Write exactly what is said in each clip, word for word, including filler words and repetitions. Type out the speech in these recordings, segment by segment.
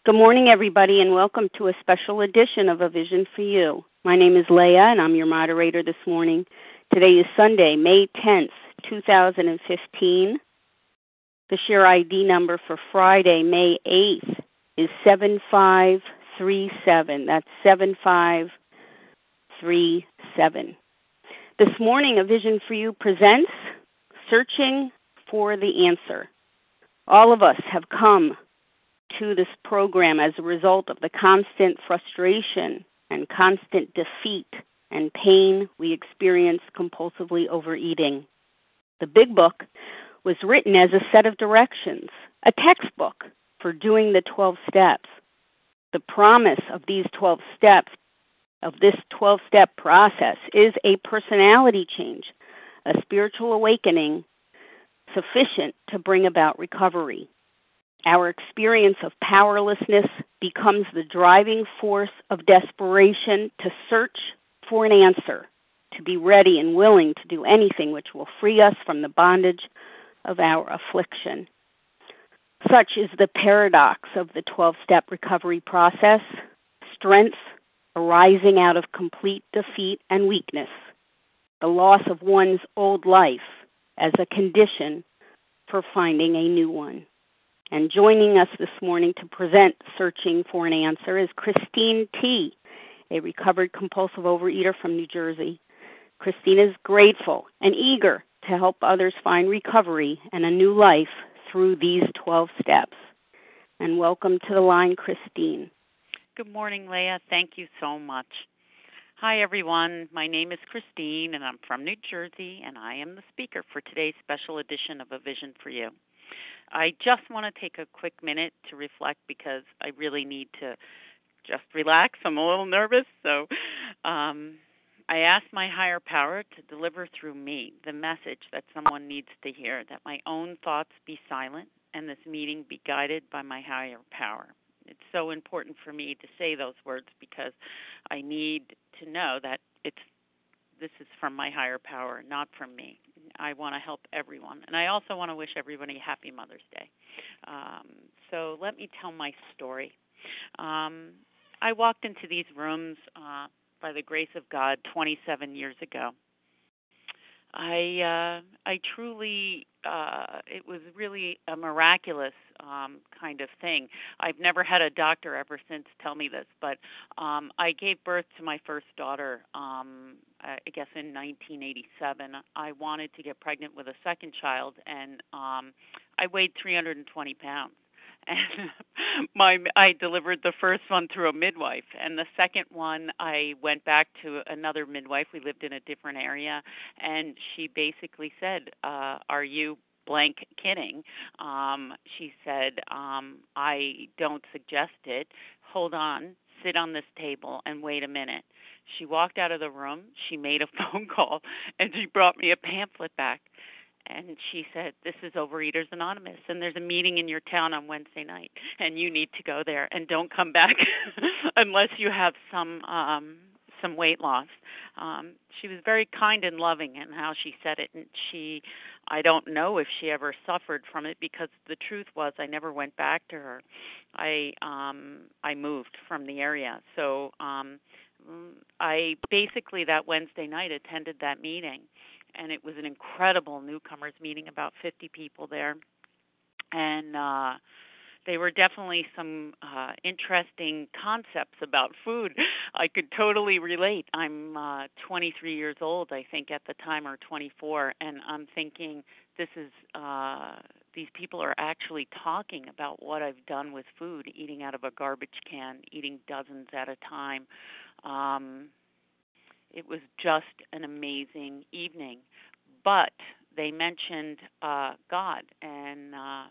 Good morning, everybody, and welcome to a special edition of A Vision for You. My name is Leah, and I'm your moderator this morning. Today is Sunday, May tenth, twenty fifteen. The share I D number for Friday, May eighth, is seven five three seven. That's seven five three seven. This morning, A Vision for You presents Searching for the Answer. All of us have come to this program as a result of the constant frustration and constant defeat and pain we experience compulsively overeating. The Big Book was written as a set of directions, a textbook for doing the twelve steps. The promise of these twelve steps, of this twelve-step process, is a personality change, a spiritual awakening sufficient to bring about recovery. Our experience of powerlessness becomes the driving force of desperation to search for an answer, to be ready and willing to do anything which will free us from the bondage of our affliction. Such is the paradox of the twelve-step recovery process: strength arising out of complete defeat and weakness, the loss of one's old life as a condition for finding a new one. And joining us this morning to present Searching for an Answer is Christine T., a recovered compulsive overeater from New Jersey. Christine is grateful and eager to help others find recovery and a new life through these twelve steps. And welcome to the line, Christine. Good morning, Leah. Thank you so much. Hi, everyone. My name is Christine, and I'm from New Jersey, and I am the speaker for today's special edition of A Vision for You. I just want to take a quick minute to reflect because I really need to just relax. I'm a little nervous, so um, I asked my higher power to deliver through me the message that someone needs to hear, that my own thoughts be silent and this meeting be guided by my higher power. It's so important for me to say those words because I need to know that it's this is from my higher power, not from me. I want to help everyone. And I also want to wish everybody a happy Mother's Day. Um, so let me tell my story. Um, I walked into these rooms uh, by the grace of God twenty-seven years ago. I uh, I truly, uh, it was really a miraculous um, kind of thing. I've never had a doctor ever since tell me this, but um, I gave birth to my first daughter, um, I guess in nineteen eighty-seven. I wanted to get pregnant with a second child, and um, I weighed three hundred twenty pounds. And my I delivered the first one through a midwife, and the second one I went back to another midwife. We lived in a different area, and she basically said, uh, "Are you blank kidding?" Um, she said, um, "I don't suggest it. Hold on, sit on this table, and wait a minute." She walked out of the room. She made a phone call, and she brought me a pamphlet back. And she said, "This is Overeaters Anonymous, and there's a meeting in your town on Wednesday night, and you need to go there, and don't come back unless you have some um, some weight loss." Um, she was very kind and loving in how she said it, and she, I don't know if she ever suffered from it because the truth was I never went back to her. I um, I moved from the area, so um, I basically that Wednesday night attended that meeting. And it was an incredible newcomers meeting, about fifty people there. And uh, they were definitely some uh, interesting concepts about food. I could totally relate. I'm uh, twenty-three years old, I think, at the time, or twenty-four, and I'm thinking this is, uh, these people are actually talking about what I've done with food, eating out of a garbage can, eating dozens at a time. Um, It was just an amazing evening. But they mentioned uh, God, and uh,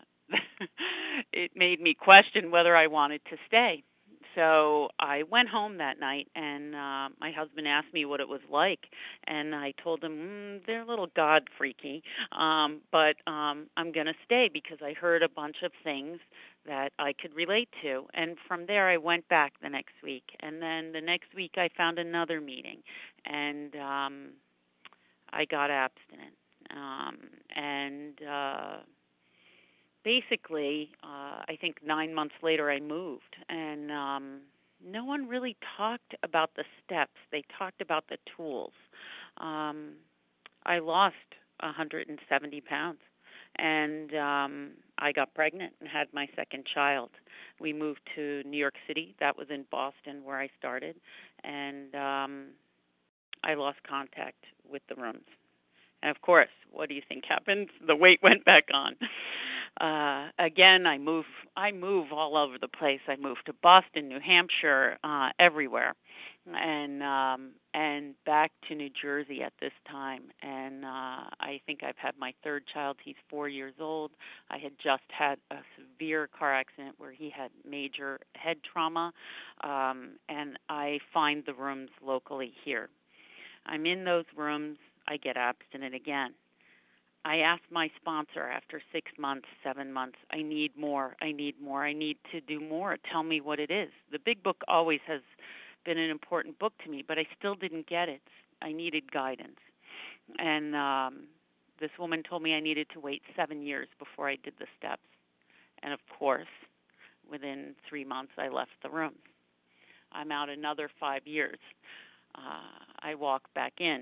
it made me question whether I wanted to stay. So I went home that night, and uh, my husband asked me what it was like, and I told him, mm, they're a little God freaky, um, but um, I'm going to stay because I heard a bunch of things that I could relate to. And from there, I went back the next week. And then the next week, I found another meeting, and um, I got abstinent. Um, and uh, basically, uh, I think nine months later, I moved, and um, no one really talked about the steps. They talked about the tools. Um, I lost one hundred seventy pounds, and um, I got pregnant and had my second child. We moved to New York City. That was in Boston, where I started, and um, I lost contact with the rooms. And of course, what do you think happened? The weight went back on. Uh, again, I move. I move all over the place. I moved to Boston, New Hampshire, uh, everywhere, and um, and back to New Jersey at this time. And uh, I think I've had my third child. He's four years old. I had just had a severe car accident where he had major head trauma, um, and I find the rooms locally here. I'm in those rooms. I get abstinent again. I asked my sponsor after six months, seven months, I need more, I need more, I need to do more. Tell me what it is. The big book always has been an important book to me, but I still didn't get it. I needed guidance. And um, this woman told me I needed to wait seven years before I did the steps. And of course, within three months, I left the room. I'm out another five years. Uh, I walk back in,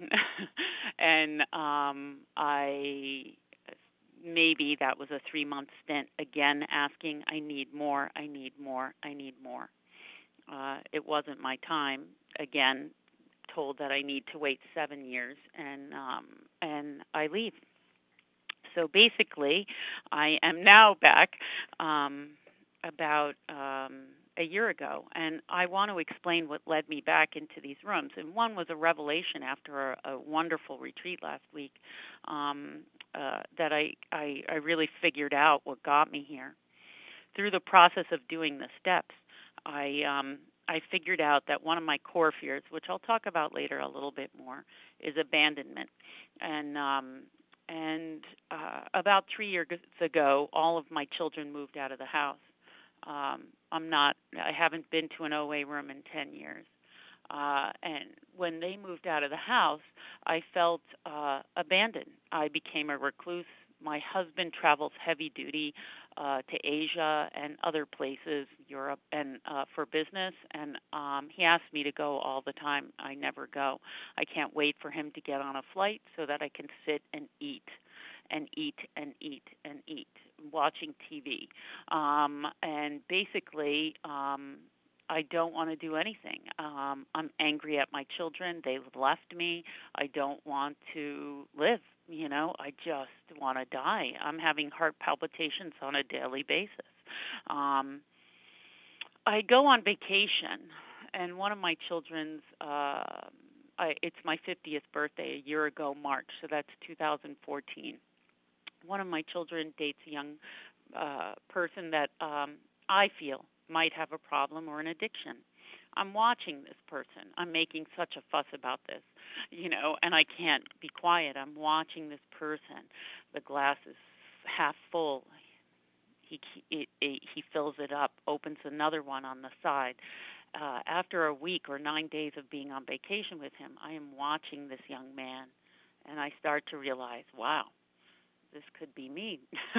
and um, I maybe that was a three-month stint. Again, asking, I need more, I need more, I need more. Uh, it wasn't my time. Again, told that I need to wait seven years, and um, and I leave. So basically, I am now back um, about. Um, a year ago, and I want to explain what led me back into these rooms. And one was a revelation after a, a wonderful retreat last week um, uh, that I, I, I really figured out what got me here. Through the process of doing the steps, I, um, I figured out that one of my core fears, which I'll talk about later a little bit more, is abandonment. And um, and uh, about three years ago, all of my children moved out of the house. Um, I'm not, I haven't been to an O A room in ten years. Uh, and when they moved out of the house, I felt uh, abandoned. I became a recluse. My husband travels heavy duty uh, to Asia and other places, Europe, and uh, for business. And um, he asks me to go all the time. I never go. I can't wait for him to get on a flight so that I can sit and eat. and eat and eat and eat, watching T V. Um, and basically, um, I don't want to do anything. Um, I'm angry at my children. They've left me. I don't want to live. You know, I just want to die. I'm having heart palpitations on a daily basis. Um, I go on vacation, and one of my children's, uh, I, it's my fiftieth birthday a year ago, March, so that's two thousand fourteen. One of my children dates a young uh, person that um, I feel might have a problem or an addiction. I'm watching this person. I'm making such a fuss about this, you know, and I can't be quiet. I'm watching this person. The glass is half full. He he, he fills it up, opens another one on the side. Uh, after a week or nine days of being on vacation with him, I am watching this young man, and I start to realize, wow, this could be me.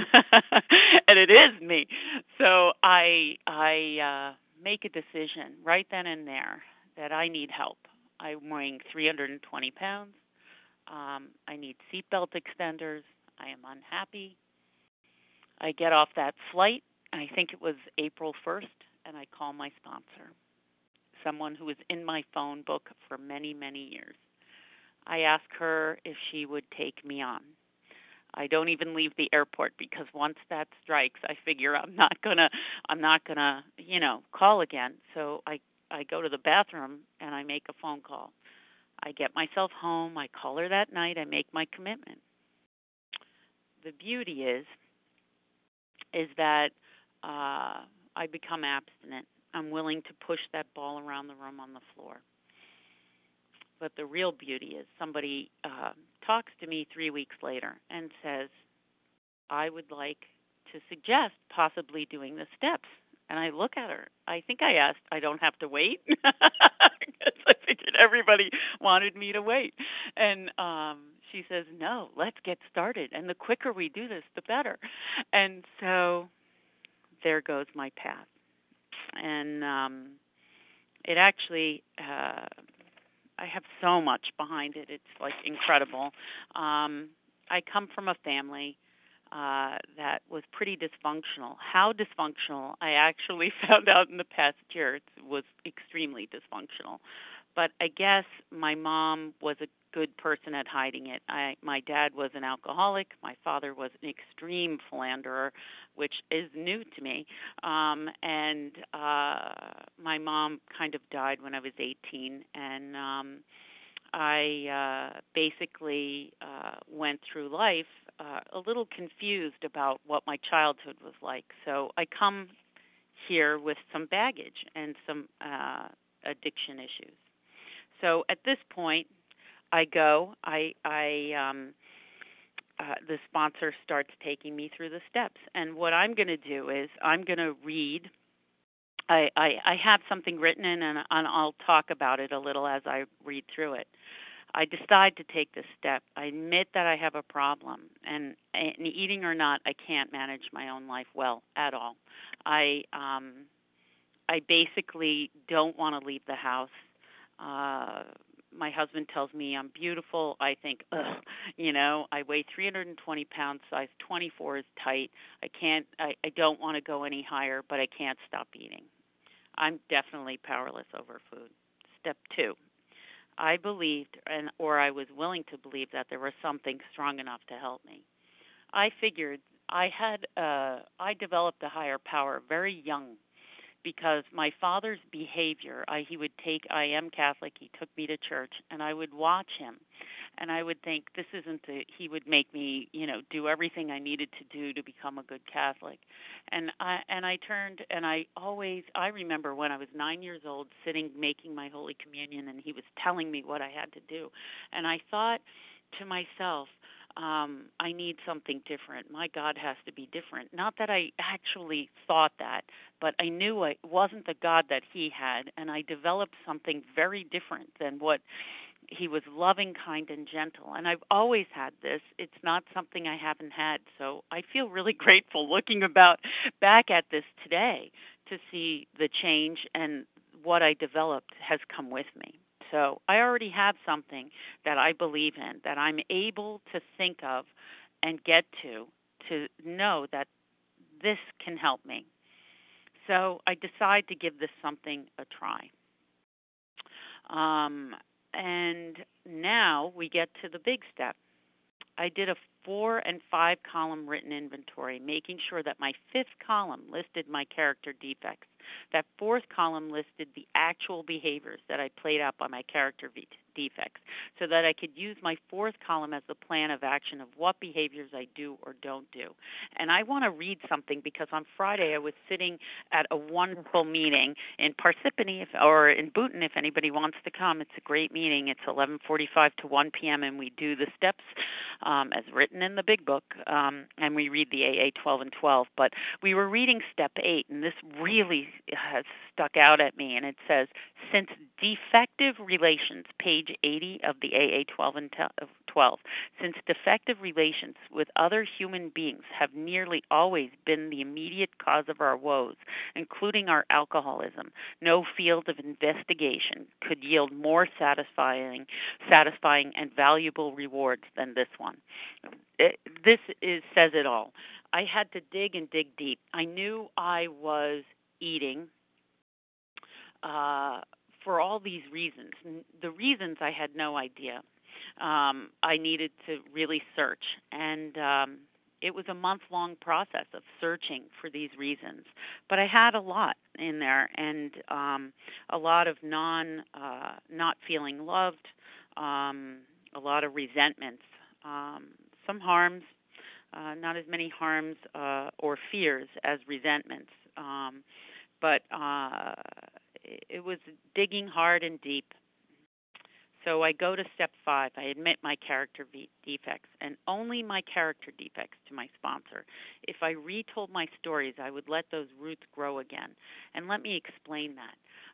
And it is me. So I I uh, make a decision right then and there that I need help. I'm weighing three hundred twenty pounds. Um, I need seatbelt extenders. I am unhappy. I get off that flight. I think it was April first, and I call my sponsor, someone who was in my phone book for many, many years. I ask her if she would take me on. I don't even leave the airport because once that strikes, I figure I'm not gonna, I'm not gonna, you know, call again. So I, I go to the bathroom and I make a phone call. I get myself home. I call her that night. I make my commitment. The beauty is, is that uh, I become abstinent. I'm willing to push that ball around the room on the floor. But the real beauty is somebody uh, talks to me three weeks later and says, I would like to suggest possibly doing the steps. And I look at her. I think I asked, I don't have to wait? Because I figured everybody wanted me to wait. And um, she says, no, let's get started. And the quicker we do this, the better. And so there goes my path. And um, it actually, uh, I have so much behind it. It's like incredible. Um, I come from a family uh, that was pretty dysfunctional. How dysfunctional, I actually found out in the past year, it was extremely dysfunctional. But I guess my mom was a good person at hiding it. I, my dad was an alcoholic. My father was an extreme philanderer, which is new to me. Um, and uh, my mom kind of died when I was eighteen, and um, I uh, basically uh, went through life uh, a little confused about what my childhood was like. So I come here with some baggage and some uh, addiction issues. So at this point, I go. I, I um, uh, the sponsor starts taking me through the steps, and what I'm going to do is I'm going to read. I, I, I have something written in, and, and I'll talk about it a little as I read through it. I decide to take this step. I admit that I have a problem, and, and eating or not, I can't manage my own life well at all. I um, I basically don't want to leave the house. Uh, my husband tells me I'm beautiful. I think, ugh, you know, I weigh three hundred twenty pounds, size twenty-four is tight. I can't, I, I don't want to go any higher, but I can't stop eating. I'm definitely powerless over food. Step two, I believed, and or I was willing to believe that there was something strong enough to help me. I figured I had, uh, I developed a higher power very young because my father's behavior, I, he would take, I am Catholic, he took me to church, and I would watch him, and I would think, this isn't the, he would make me, you know, do everything I needed to do to become a good Catholic. And I, and I turned, and I always, I remember when I was nine years old, sitting, making my Holy Communion, and he was telling me what I had to do. And I thought to myself, um, I need something different. My God has to be different. Not that I actually thought that, but I knew it wasn't the God that he had, and I developed something very different than what he was, loving, kind, and gentle. And I've always had this. It's not something I haven't had. So I feel really grateful looking about back at this today to see the change, and what I developed has come with me. So I already have something that I believe in, that I'm able to think of and get to, to know that this can help me. So I decide to give this something a try. Um, and now we get to the big step. I did a four and five column written inventory, making sure that my fifth column listed my character defects. That fourth column listed the actual behaviors that I played out by my character defects, so that I could use my fourth column as the plan of action of what behaviors I do or don't do. And I want to read something, because on Friday I was sitting at a wonderful meeting in Parsippany, if, or in Boonton, if anybody wants to come. It's a great meeting. It's eleven forty-five to one p.m., and we do the steps um, as written in the big book, um, and we read the A A twelve and twelve. But we were reading step eight, and this really has stuck out at me, and it says, since defective relations, page eighty of the A A twelve and twelve, since defective relations with other human beings have nearly always been the immediate cause of our woes, including our alcoholism, no field of investigation could yield more satisfying, satisfying and valuable rewards than this one. It, this is, says it all. I had to dig and dig deep. I knew I was eating uh, for all these reasons. The reasons I had no idea. Um, I needed to really search, and um, it was a month-long process of searching for these reasons. But I had a lot in there, and um, a lot of non, uh, not feeling loved, um, a lot of resentments, um, some harms, uh, not as many harms uh, or fears as resentments. Um, but uh, it was digging hard and deep. So I go to step five. I admit my character v- defects and only my character defects to my sponsor. If I retold my stories, I would let those roots grow again. And let me explain that.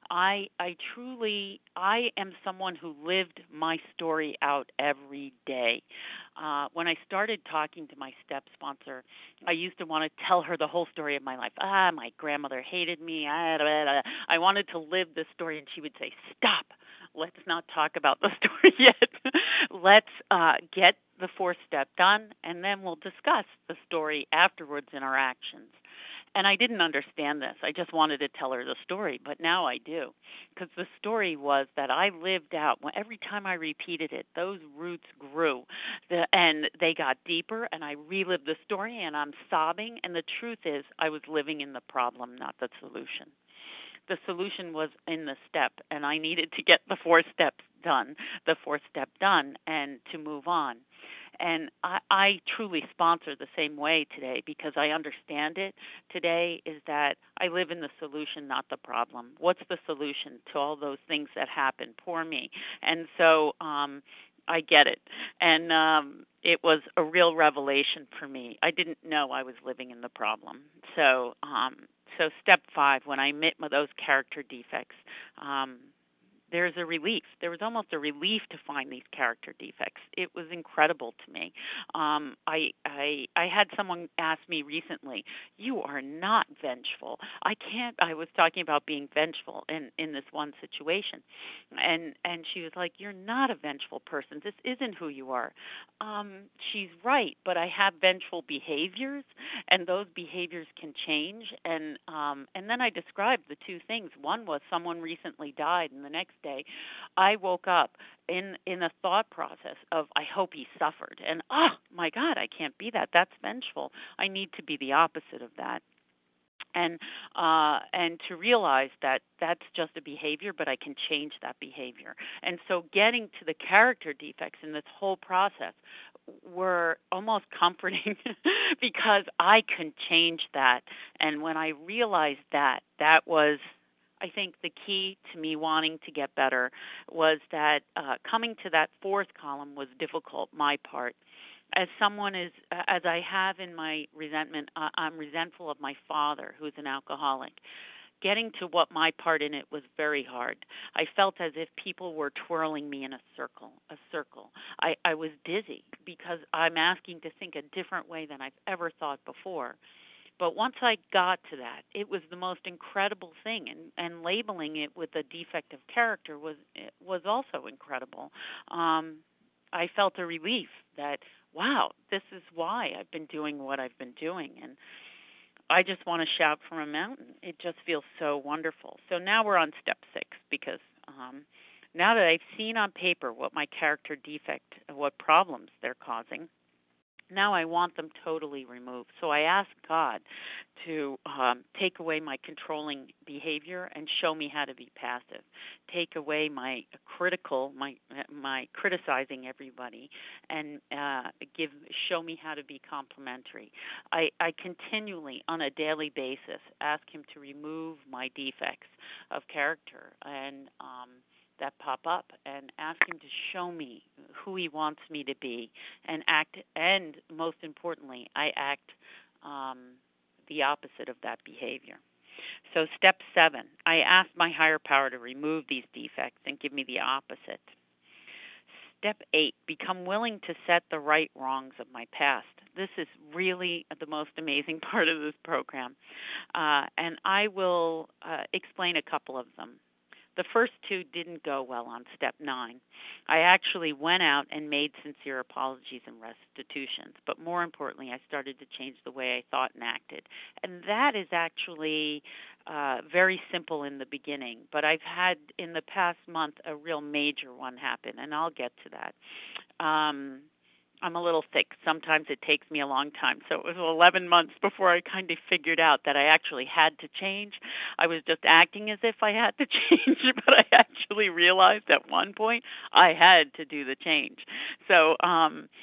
I I truly I am someone who lived my story out every day. Uh, when I started talking to my step sponsor, I used to want to tell her the whole story of my life. Ah, my grandmother hated me. Ah, da, da, da. I wanted to live this story, and she would say, "Stop. Let's not talk about the story yet. Let's uh, get the fourth step done, and then we'll discuss the story afterwards in our actions." And I didn't understand this. I just wanted to tell her the story, but now I do. Because the story was that I lived out, every time I repeated it, those roots grew. The, and they got deeper, and I relived the story, and I'm sobbing. And the truth is, I was living in the problem, not the solution. The solution was in the step, and I needed to get the fourth step done, the fourth step done, and to move on. And I, I truly sponsor the same way today because I understand it today is that I live in the solution, not the problem. What's the solution to all those things that happen? Poor me. And so um, I get it. And um, it was a real revelation for me. I didn't know I was living in the problem. So um, so step five, when I admit those character defects, um, there's a relief. There was almost a relief to find these character defects. It was incredible to me. Um, I, I I had someone ask me recently, "You are not vengeful." I can't. I was talking about being vengeful in, in this one situation, and and she was like, "You're not a vengeful person. This isn't who you are." Um, she's right, but I have vengeful behaviors, and those behaviors can change. And um, and then I described the two things. One was someone recently died, and the next day, I woke up in in a thought process of I hope he suffered, and oh my God, I can't be that. That's vengeful. I need to be the opposite of that, and uh, and to realize that that's just a behavior, but I can change that behavior. And so, getting to the character defects in this whole process were almost comforting because I can change that. And when I realized that, that was I think the key to me wanting to get better was that uh, coming to that fourth column was difficult, my part. As someone is, as I have in my resentment, uh, I'm resentful of my father, who's an alcoholic. Getting to what my part in it was very hard. I felt as if people were twirling me in a circle, a circle. I, I was dizzy because I'm asking to think a different way than I've ever thought before. But once I got to that, it was the most incredible thing, and, and labeling it with a defect of character was was also incredible. Um, I felt a relief that, wow, this is why I've been doing what I've been doing, and I just want to shout from a mountain. It just feels so wonderful. So now we're on step six because um, now that I've seen on paper what my character defect, what problems they're causing, now I want them totally removed. So I ask God to um, take away my controlling behavior and show me how to be passive. Take away my critical, my my criticizing everybody, and uh, give show me how to be complimentary. I, I continually, on a daily basis, ask Him to remove my defects of character and um, that pop up, and ask Him to show me who He wants me to be, and act. And most importantly, I act um, the opposite of that behavior. So step seven, I ask my higher power to remove these defects and give me the opposite. Step eight, become willing to set the right wrongs of my past. This is really the most amazing part of this program, uh, and I will uh, explain a couple of them. The first two didn't go well on step nine. I actually went out and made sincere apologies and restitutions, but more importantly, I started to change the way I thought and acted. And that is actually uh, very simple in the beginning, but I've had in the past month a real major one happen, and I'll get to that. Um, I'm a little thick. Sometimes it takes me a long time. So it was eleven months before I kind of figured out that I actually had to change. I was just acting as if I had to change, but I actually realized at one point I had to do the change. So um,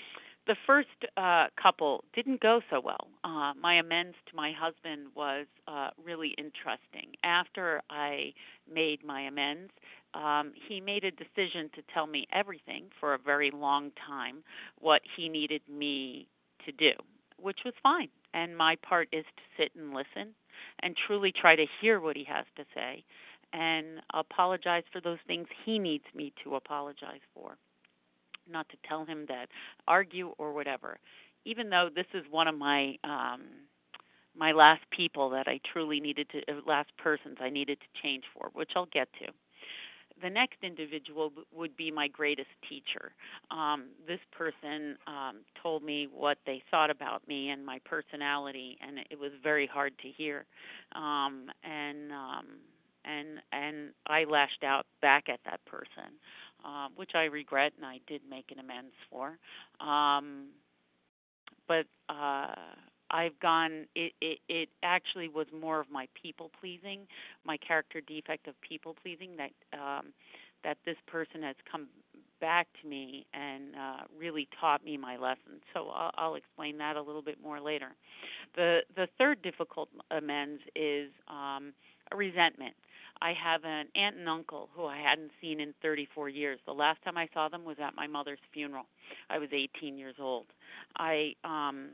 the first uh, couple didn't go so well. Uh, my amends to my husband was uh, really interesting. After I made my amends, um, he made a decision to tell me everything for a very long time, what he needed me to do, which was fine. And my part is to sit and listen and truly try to hear what he has to say and apologize for those things he needs me to apologize for. Not to tell him that, argue or whatever. Even though this is one of my um, my last people that I truly needed to, uh, last persons I needed to change for, which I'll get to. The next individual would be my greatest teacher. Um, this person um, told me what they thought about me and my personality, and it was very hard to hear. Um, and um, and and I lashed out back at that person, uh, which I regret, and I did make an amends for. Um, but uh, I've gone. It, it it actually was more of my people pleasing, my character defect of people pleasing that um, that this person has come back to me and uh, really taught me my lesson. So I'll, I'll explain that a little bit more later. The the third difficult amends is um, a resentment. I have an aunt and uncle who I hadn't seen in thirty-four years. The last time I saw them was at my mother's funeral. I was eighteen years old. I um,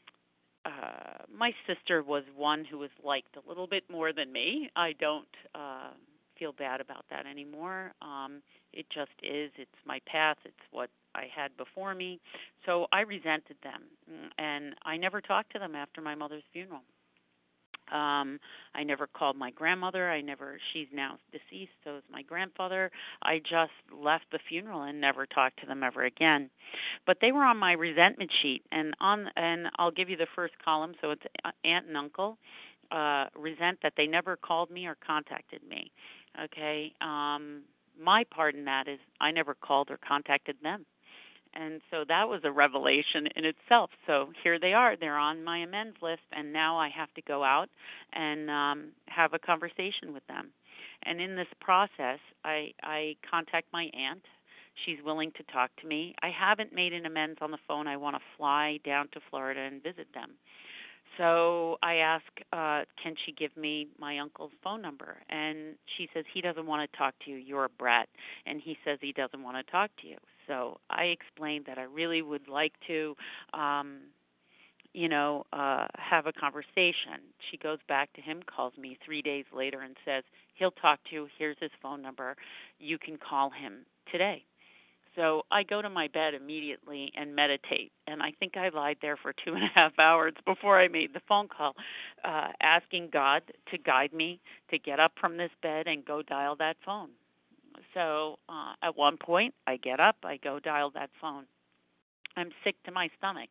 uh, my sister was one who was liked a little bit more than me. I don't uh, feel bad about that anymore. Um, it just is. It's my path. It's what I had before me. So I resented them, and I never talked to them after my mother's funeral. Um, I never called my grandmother. I never. She's now deceased, so is my grandfather. I just left the funeral and never talked to them ever again. But they were on my resentment sheet, and on and I'll give you the first column. So it's aunt and uncle uh, resent that they never called me or contacted me. Okay. Um, my part in that is I never called or contacted them. And so that was a revelation in itself. So here they are. They're on my amends list, and now I have to go out and um, have a conversation with them. And in this process, I, I contact my aunt. She's willing to talk to me. I haven't made an amends on the phone. I want to fly down to Florida and visit them. So I ask, uh, can she give me my uncle's phone number? And she says, he doesn't want to talk to you. You're a brat. And he says he doesn't want to talk to you. So I explained that I really would like to, um, you know, uh, have a conversation. She goes back to him, calls me three days later and says, he'll talk to you. Here's his phone number. You can call him today. So I go to my bed immediately and meditate. And I think I lied there for two and a half hours before I made the phone call, uh, asking God to guide me to get up from this bed and go dial that phone. So uh, at one point, I get up, I go dial that phone. I'm sick to my stomach.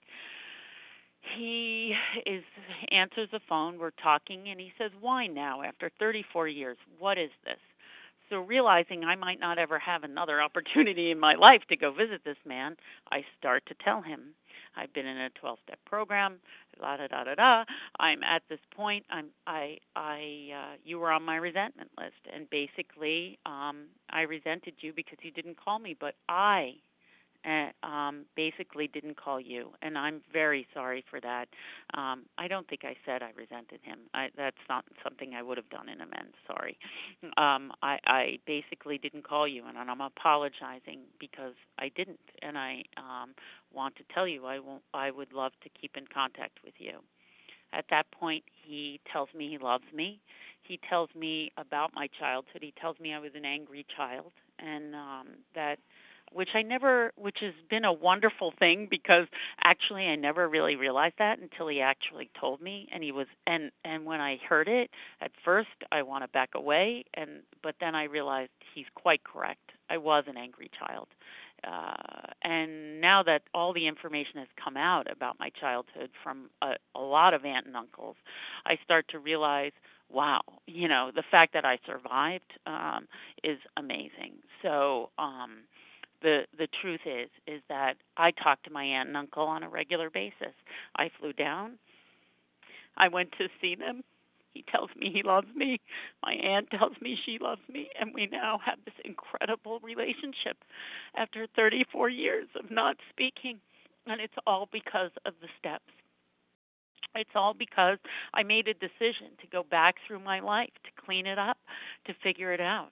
He is answers the phone. We're talking, and he says, why now? After thirty-four years, what is this? So realizing I might not ever have another opportunity in my life to go visit this man, I start to tell him, I've been in a twelve-step program, la da da da da. I'm at this point. I'm I I uh, you were on my resentment list, and basically um, I resented you because you didn't call me, but I uh, um, basically didn't call you, and I'm very sorry for that. Um, I don't think I said I resented him. I, that's not something I would have done in amends. Sorry. Um, I, I basically didn't call you, and I'm apologizing because I didn't, and I um, want to tell you I won't. I would love to keep in contact with you. At that point, he tells me he loves me. He tells me about my childhood. He tells me I was an angry child, and um, that. Which I never, which has been a wonderful thing because actually I never really realized that until he actually told me. And he was, and and when I heard it, at first I want to back away, and but then I realized he's quite correct. I was an angry child, uh, and now that all the information has come out about my childhood from a, a lot of aunts and uncles, I start to realize, wow, you know, the fact that I survived um, is amazing. So. Um, The the truth is is that I talk to my aunt and uncle on a regular basis. I flew down. I went to see them. He tells me he loves me. My aunt tells me she loves me, and we now have this incredible relationship after thirty-four years of not speaking. And it's all because of the steps. It's all because I made a decision to go back through my life, to clean it up, to figure it out.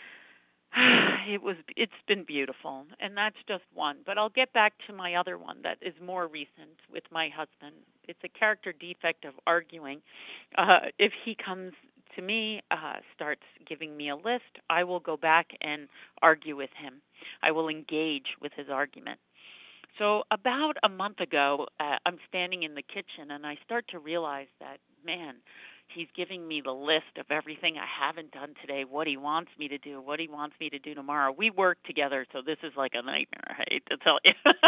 It was it's been beautiful, and that's just one. But I'll get back to my other one that is more recent with my husband. It's a character defect of arguing. Uh, if he comes to me, uh, starts giving me a list, I will go back and argue with him. I will engage with his argument. So about a month ago, uh, I'm standing in the kitchen and I start to realize that, man, he's giving me the list of everything I haven't done today, what he wants me to do, what he wants me to do tomorrow. We work together, so this is like a nightmare, I hate to tell you.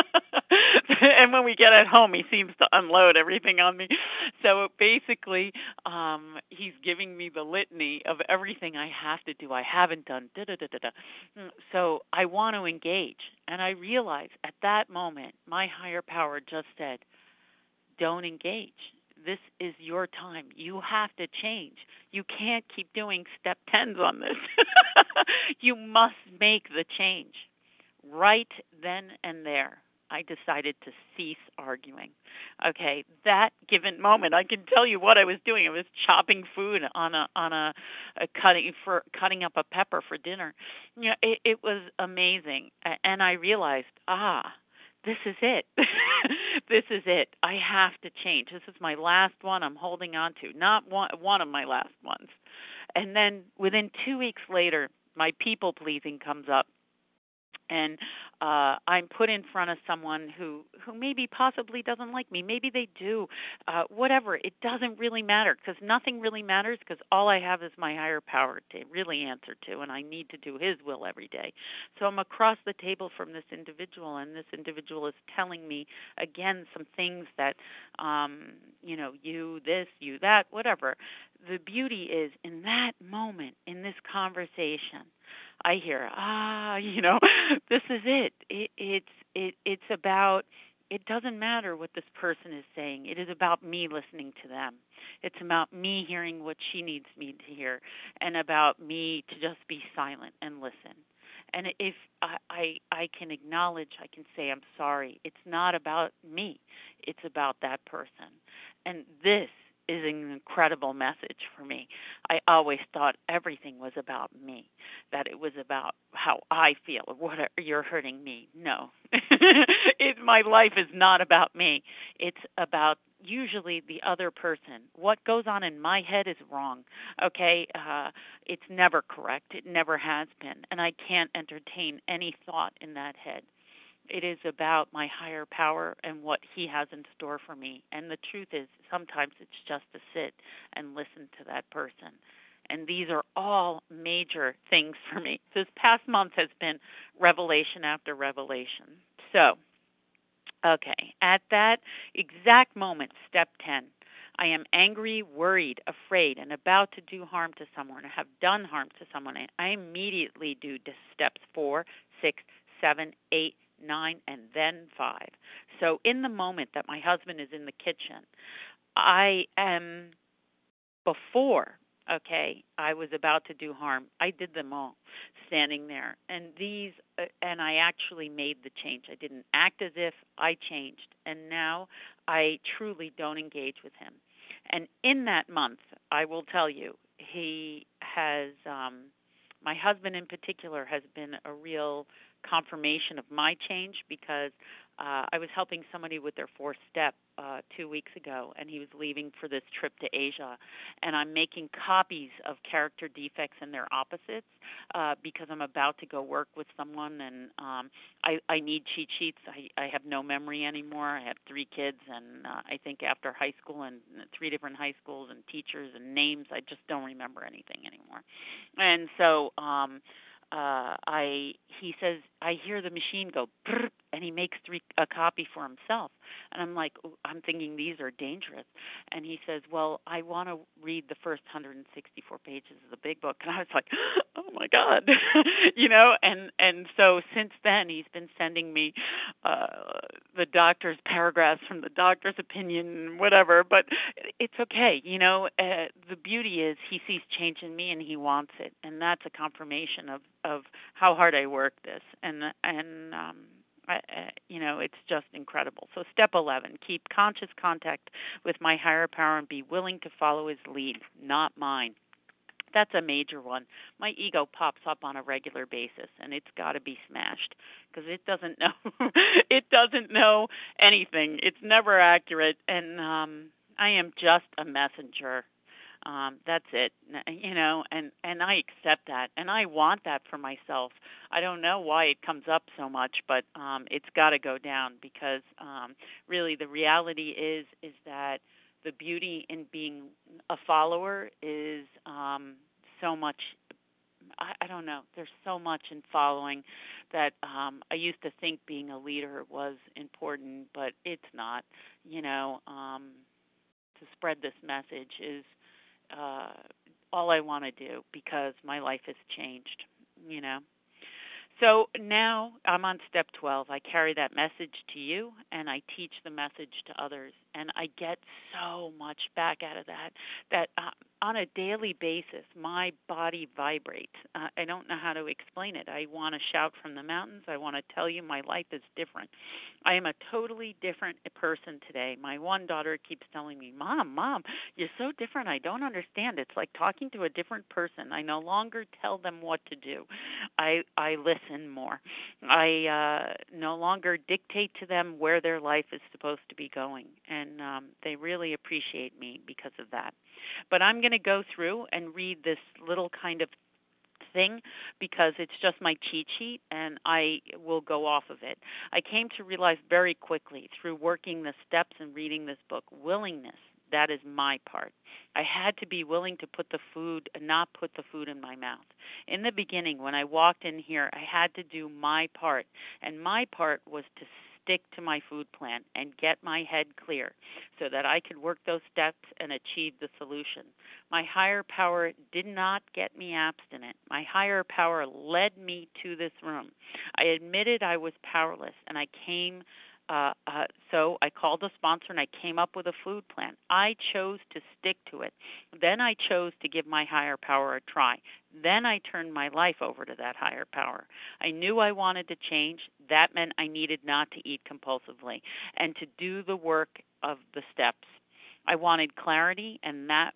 And when we get at home, he seems to unload everything on me. So basically, um, he's giving me the litany of everything I have to do, I haven't done, da da da da da. So I want to engage. And I realize at that moment, my higher power just said, don't engage. This is your time. You have to change. You can't keep doing step tens on this. You must make the change. Right then and there, I decided to cease arguing. Okay, that given moment, I can tell you what I was doing. I was chopping food on a on a, a cutting for cutting up a pepper for dinner. You know, it, it was amazing, and I realized, ah, this is it. This is it. I have to change. This is my last one I'm holding on to, not one one of my last ones. And then within two weeks later, my people pleasing comes up. And uh, I'm put in front of someone who, who maybe possibly doesn't like me. Maybe they do. Uh, whatever. It doesn't really matter because nothing really matters because all I have is my higher power to really answer to, and I need to do his will every day. So I'm across the table from this individual, and this individual is telling me, again, some things that, um, you know, you this, you that, whatever. The beauty is in that moment, in this conversation, I hear, ah, you know, this is it. it. It's it. It's about. It doesn't matter what this person is saying. It is about me listening to them. It's about me hearing what she needs me to hear, and about me to just be silent and listen. And if I, I I can acknowledge, I can say I'm sorry. It's not about me. It's about that person. And this is an incredible message for me. I always thought everything was about me, that it was about how I feel or what are, you're hurting me. No, it, my life is not about me. It's about usually the other person. What goes on in my head is wrong, okay? Uh, it's never correct. It never has been, and I can't entertain any thought in that head. It is about my higher power and what he has in store for me. And the truth is, sometimes it's just to sit and listen to that person. And these are all major things for me. This past month has been revelation after revelation. So, okay, at that exact moment, step ten, I am angry, worried, afraid, and about to do harm to someone or have done harm to someone. I immediately do steps four, six, seven, eight, nine, and then five. So in the moment that my husband is in the kitchen, I am before, okay, I was about to do harm. I did them all standing there. And these, uh, and I actually made the change. I didn't act as if I changed. And now I truly don't engage with him. And in that month, I will tell you, he has, um, my husband in particular has been a real confirmation of my change because uh, I was helping somebody with their fourth step uh, two weeks ago, and he was leaving for this trip to Asia. And I'm making copies of character defects and their opposites uh, because I'm about to go work with someone, and um, I, I need cheat sheets. I, I have no memory anymore. I have three kids, and uh, I think after high school and three different high schools and teachers and names, I just don't remember anything anymore. And so um, uh, I he says, I hear the machine go, brr, and he makes three a copy for himself. And I'm like, oh, I'm thinking these are dangerous. And he says, well, I want to read the first one hundred sixty-four pages of the big book. And I was like, oh my God, you know. And and so since then, he's been sending me uh, the doctor's paragraphs from the doctor's opinion, whatever. But it's okay, you know. Uh, the beauty is he sees change in me and he wants it, and that's a confirmation of of how hard I work this. And and um, I, uh, you know, it's just incredible. So step eleven, keep conscious contact with my higher power and be willing to follow his lead, not mine. That's a major one. My ego pops up on a regular basis, and it's got to be smashed because it doesn't know. It doesn't know anything. It's never accurate, and um, I am just a messenger. Um, that's it, you know, and and I accept that, and I want that for myself. I don't know why it comes up so much, but um, it's got to go down because um, really the reality is is that the beauty in being a follower is um, so much. I, I don't know. There's so much in following that um, I used to think being a leader was important, but it's not. You know, um, to spread this message is uh, all I want to do because my life has changed. You know. So now I'm on step twelve. I carry that message to you and I teach the message to others. And I get so much back out of that, that uh, on a daily basis, my body vibrates. Uh, I don't know how to explain it. I want to shout from the mountains. I want to tell you my life is different. I am a totally different person today. My one daughter keeps telling me, Mom, Mom, you're so different. I don't understand. It's like talking to a different person. I no longer tell them what to do. I I listen more. I uh, no longer dictate to them where their life is supposed to be going, and um, they really appreciate me because of that. But I'm going to go through and read this little kind of thing because it's just my cheat sheet and I will go off of it. I came to realize very quickly through working the steps and reading this book, willingness. That is my part. I had to be willing to put the food, not put the food in my mouth. In the beginning, when I walked in here, I had to do my part, and my part was to stick to my food plan and get my head clear so that I could work those steps and achieve the solution. My higher power did not get me abstinent. My higher power led me to this room. I admitted I was powerless, and I came Uh, uh, so I called a sponsor and I came up with a food plan. I chose to stick to it. Then I chose to give my higher power a try. Then I turned my life over to that higher power. I knew I wanted to change. That meant I needed not to eat compulsively and to do the work of the steps. I wanted clarity, and that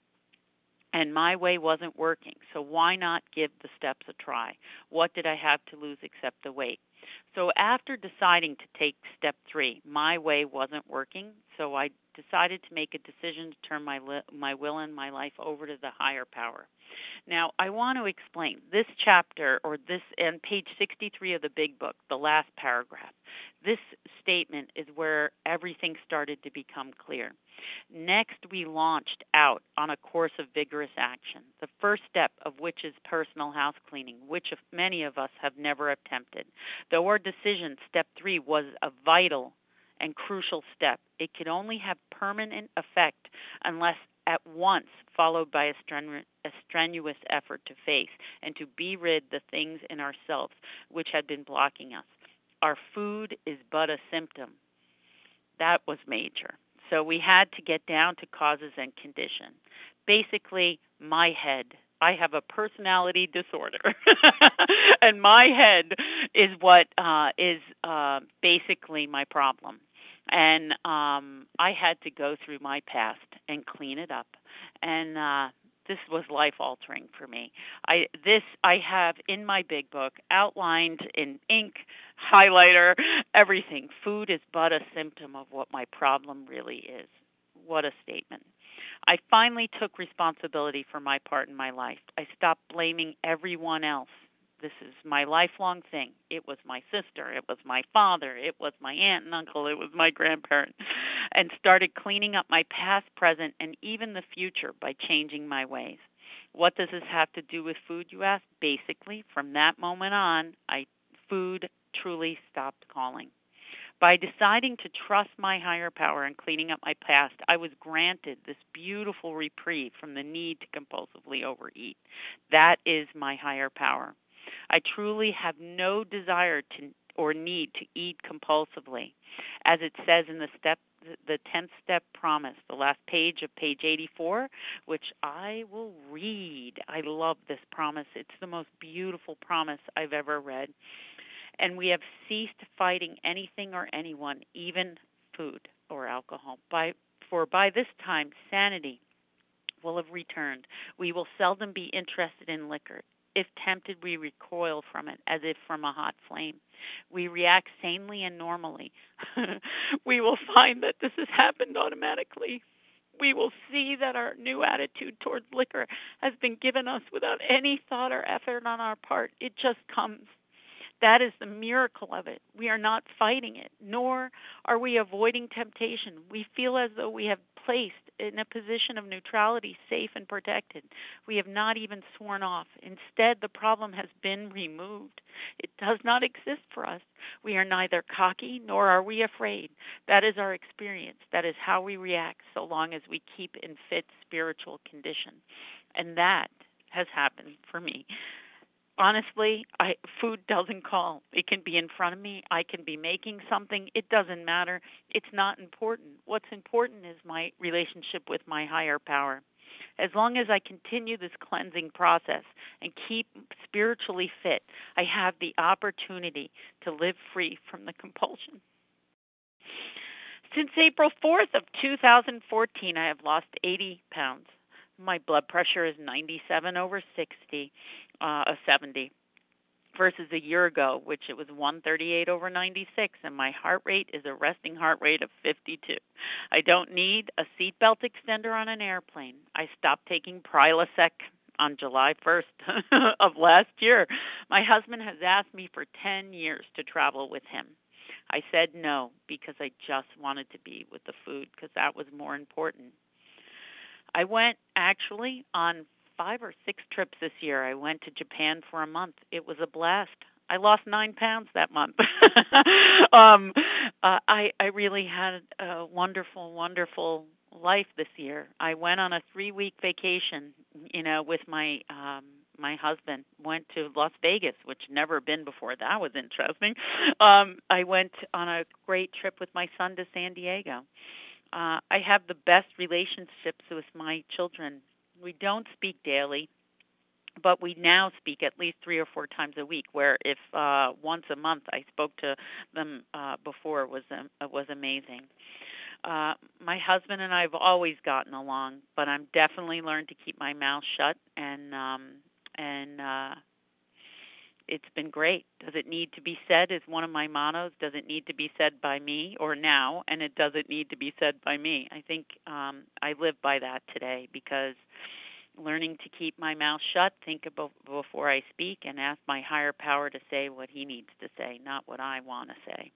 and my way wasn't working. So why not give the steps a try? What did I have to lose except the weight? So after deciding to take step three, my way wasn't working, so I decided to make a decision to turn my li- my will and my life over to the higher power. Now, I want to explain this chapter, or this, on page sixty-three of the big book, the last paragraph. This statement is where everything started to become clear. Next, we launched out on a course of vigorous action, the first step of which is personal house cleaning, which many of us have never attempted. Though our decision, step three, was a vital and crucial step, it could only have permanent effect unless at once followed by a, strenu- a strenuous effort to face and to be rid the things in ourselves which had been blocking us. Our food is but a symptom. That was major. So we had to get down to causes and condition. Basically, my head. I have a personality disorder, and my head is what uh, is uh, basically my problem. And um, I had to go through my past and clean it up. And uh, this was life-altering for me. I this I have in my big book outlined in ink, highlighter, everything. Food is but a symptom of what my problem really is. What a statement. I finally took responsibility for my part in my life. I stopped blaming everyone else. This is my lifelong thing. It was my sister. It was my father. It was my aunt and uncle. It was my grandparent. And started cleaning up my past, present, and even the future by changing my ways. What does this have to do with food, you ask? Basically, from that moment on, I food truly stopped calling. By deciding to trust my higher power and cleaning up my past, I was granted this beautiful reprieve from the need to compulsively overeat. That is my higher power. I truly have no desire to or need to eat compulsively. As it says in the step the tenth step promise, the last page of page eighty-four, which I will read. I love this promise. It's the most beautiful promise I've ever read. and we have ceased fighting anything or anyone, even food or alcohol. By, for by this time, sanity will have returned. We will seldom be interested in liquor. If tempted, we recoil from it as if from a hot flame. We react sanely and normally. We will find that this has happened automatically. We will see that our new attitude towards liquor has been given us without any thought or effort on our part. It just comes. That is the miracle of it. We are not fighting it, nor are we avoiding temptation. We feel as though we have placed in a position of neutrality, safe and protected. We have not even sworn off. Instead, the problem has been removed. It does not exist for us. We are neither cocky nor are we afraid. That is our experience. That is how we react so long as we keep in fit spiritual condition. And that has happened for me. Honestly, I, food doesn't call. It can be in front of me. I can be making something. It doesn't matter. It's not important. What's important is my relationship with my higher power. As long as I continue this cleansing process and keep spiritually fit, I have the opportunity to live free from the compulsion. Since April fourth of two thousand fourteen, I have lost eighty pounds. My blood pressure is ninety-seven over sixty, uh, seventy, versus a year ago, which it was one thirty-eight over ninety-six, and my heart rate is a resting heart rate of fifty-two. I don't need a seatbelt extender on an airplane. I stopped taking Prilosec on July first of last year. My husband has asked me for ten years to travel with him. I said no because I just wanted to be with the food because that was more important. I went actually on five or six trips this year. I went to Japan for a month. It was a blast. I lost nine pounds that month. um, uh, I, I really had a wonderful, wonderful life this year. I went on a three-week vacation, you know, with my um, my husband. Went to Las Vegas, which never been before. That was interesting. Um, I went on a great trip with my son to San Diego. Uh, I have the best relationships with my children. We don't speak daily, but we now speak at least three or four times a week, where if uh, once a month I spoke to them uh, before, it was, um, it was amazing. Uh, my husband and I have always gotten along, but I'm definitely learned to keep my mouth shut, and um, and uh, it's been great. Does it need to be said is one of my mottos. Does it need to be said by me or now? And it doesn't need to be said by me. I think um, I live by that today because learning to keep my mouth shut, think about before I speak, and ask my higher power to say what he needs to say, not what I want to say.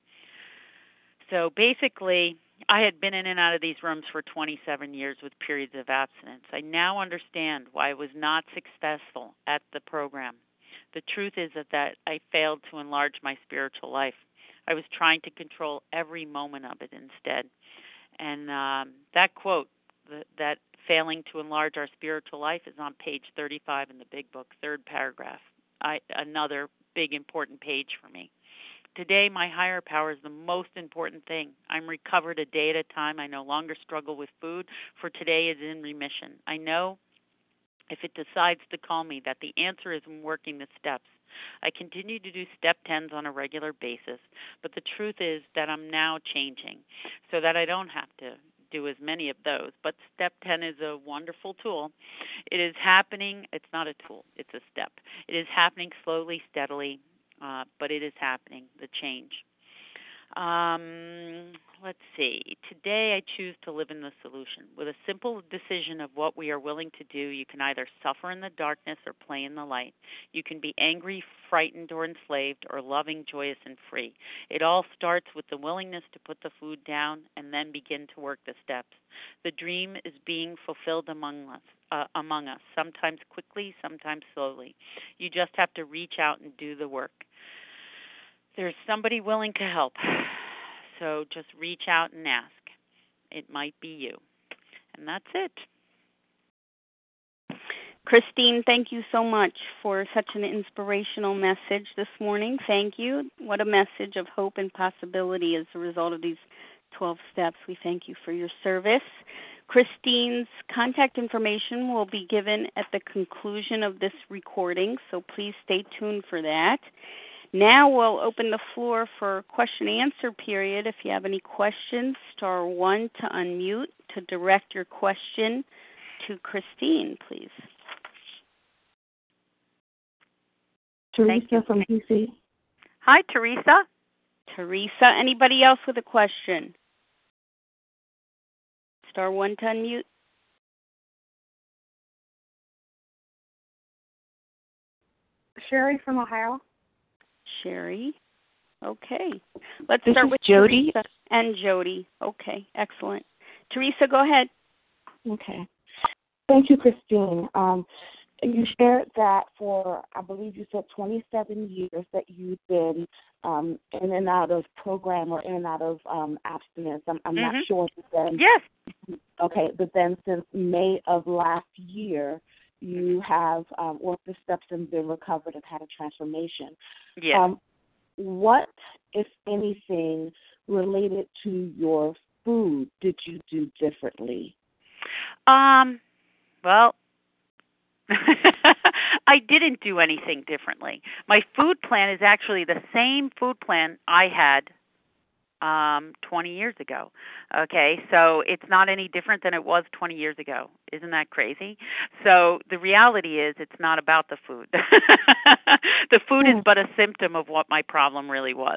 So basically, I had been in and out of these rooms for twenty-seven years with periods of abstinence. I now understand why I was not successful at the program. The truth is that, that I failed to enlarge my spiritual life. I was trying to control every moment of it instead. And um, that quote, the, that failing to enlarge our spiritual life, is on page thirty-five in the big book, third paragraph. I, another big important page for me. Today, my higher power is the most important thing. I'm recovered a day at a time. I no longer struggle with food, for today is in remission. I know if it decides to call me that the answer is in working the steps. I continue to do step tens on a regular basis, but the truth is that I'm now changing so that I don't have to do as many of those. But step ten is a wonderful tool. It is happening. It's not a tool. It's a step. It is happening slowly, steadily, uh, but it is happening, the change. Um, let's see. Today I choose to live in the solution. With a simple decision of what we are willing to do, you can either suffer in the darkness or play in the light. You can be angry, frightened, or enslaved, or loving, joyous, and free. It all starts with the willingness to put the food down and then begin to work the steps. The dream is being fulfilled among us, uh, among us, sometimes quickly, sometimes slowly. You just have to reach out and do the work. There's somebody willing to help, so just reach out and ask. It might be you. And that's it. Christine, thank you so much for such an inspirational message this morning. Thank you. What a message of hope and possibility as a result of these twelve steps. We thank you for your service. Christine's contact information will be given at the conclusion of this recording, so please stay tuned for that. Now we'll open the floor for question and answer period. If you have any questions, star one to unmute to direct your question to Christine, please. Teresa from D C. Hi, Teresa. Teresa, anybody else with a question? Star one to unmute. Sherry from Ohio. Sherry. Okay. Let's this start is with Jody. Teresa and Jody. Okay, excellent. Teresa, go ahead. Okay. Thank you, Christine. Um, you shared that for, I believe you said twenty-seven years that you've been um, in and out of program or in and out of um, abstinence. I'm, I'm mm-hmm. not sure. But then, yes. Okay, but then since May of last year, you have um, worked the steps and been recovered and had a transformation. Yes. Um, what, if anything, related to your food did you do differently? Um, well, I didn't do anything differently. My food plan is actually the same food plan I had um, twenty years ago. Okay, so it's not any different than it was twenty years ago. Isn't that crazy? So the reality is it's not about the food. The food Hmm. is but a symptom of what my problem really was.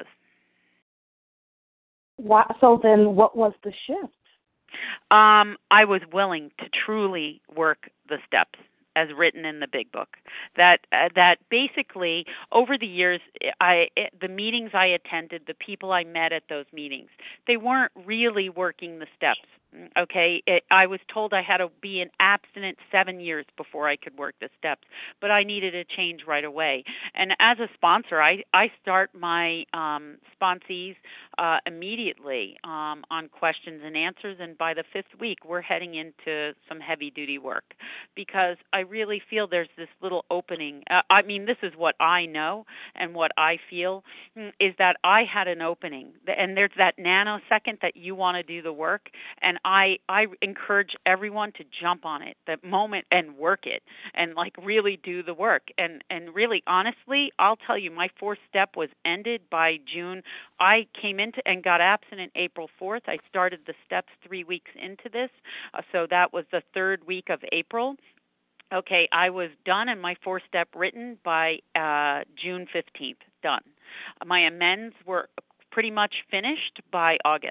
Why, so then what was the shift? Um, I was willing to truly work the steps as written in the big book. That uh, that basically over the years, I it, the meetings I attended, the people I met at those meetings, they weren't really working the steps. Okay, it, I was told I had to be in abstinent seven years before I could work the steps, but I needed a change right away. And as a sponsor, I, I start my um, sponsees uh, immediately um, on questions and answers, and by the fifth week, we're heading into some heavy-duty work because I really feel there's this little opening. Uh, I mean, this is what I know and what I feel is that I had an opening, and there's that nanosecond that you want to do the work, and I, I encourage everyone to jump on it, that moment, and work it, and like really do the work. And, and really, honestly, I'll tell you, my fourth step was ended by June. I came into and got abstinent April fourth. I started the steps three weeks into this, uh, so that was the third week of April. Okay, I was done and my fourth step written by uh, June fifteenth, done. My amends were pretty much finished by August.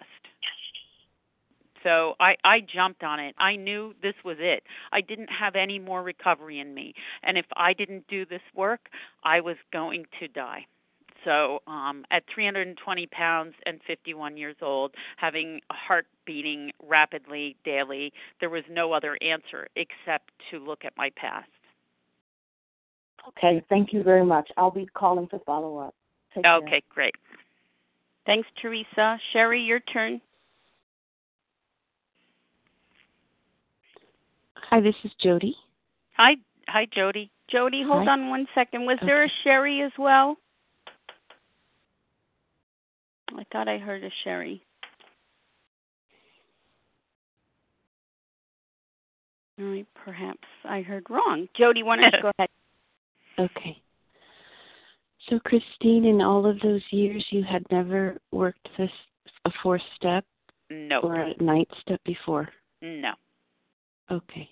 So I, I jumped on it. I knew this was it. I didn't have any more recovery in me. And if I didn't do this work, I was going to die. So um, at three hundred twenty pounds and fifty-one years old, having a heart beating rapidly daily, there was no other answer except to look at my past. Okay, thank you very much. I'll be calling to follow up. Take okay, care. Great. Thanks, Teresa. Sherry, your turn. Hi, this is Jody. Hi, hi, Jody. Jody, hold Hi. on one second. Was Okay. there a Sherry as well? I thought I heard a Sherry. All right, perhaps I heard wrong. Jody, why don't you go ahead? Okay. So, Christine, in all of those years, you had never worked this a fourth step No. or a ninth step before? No. Okay.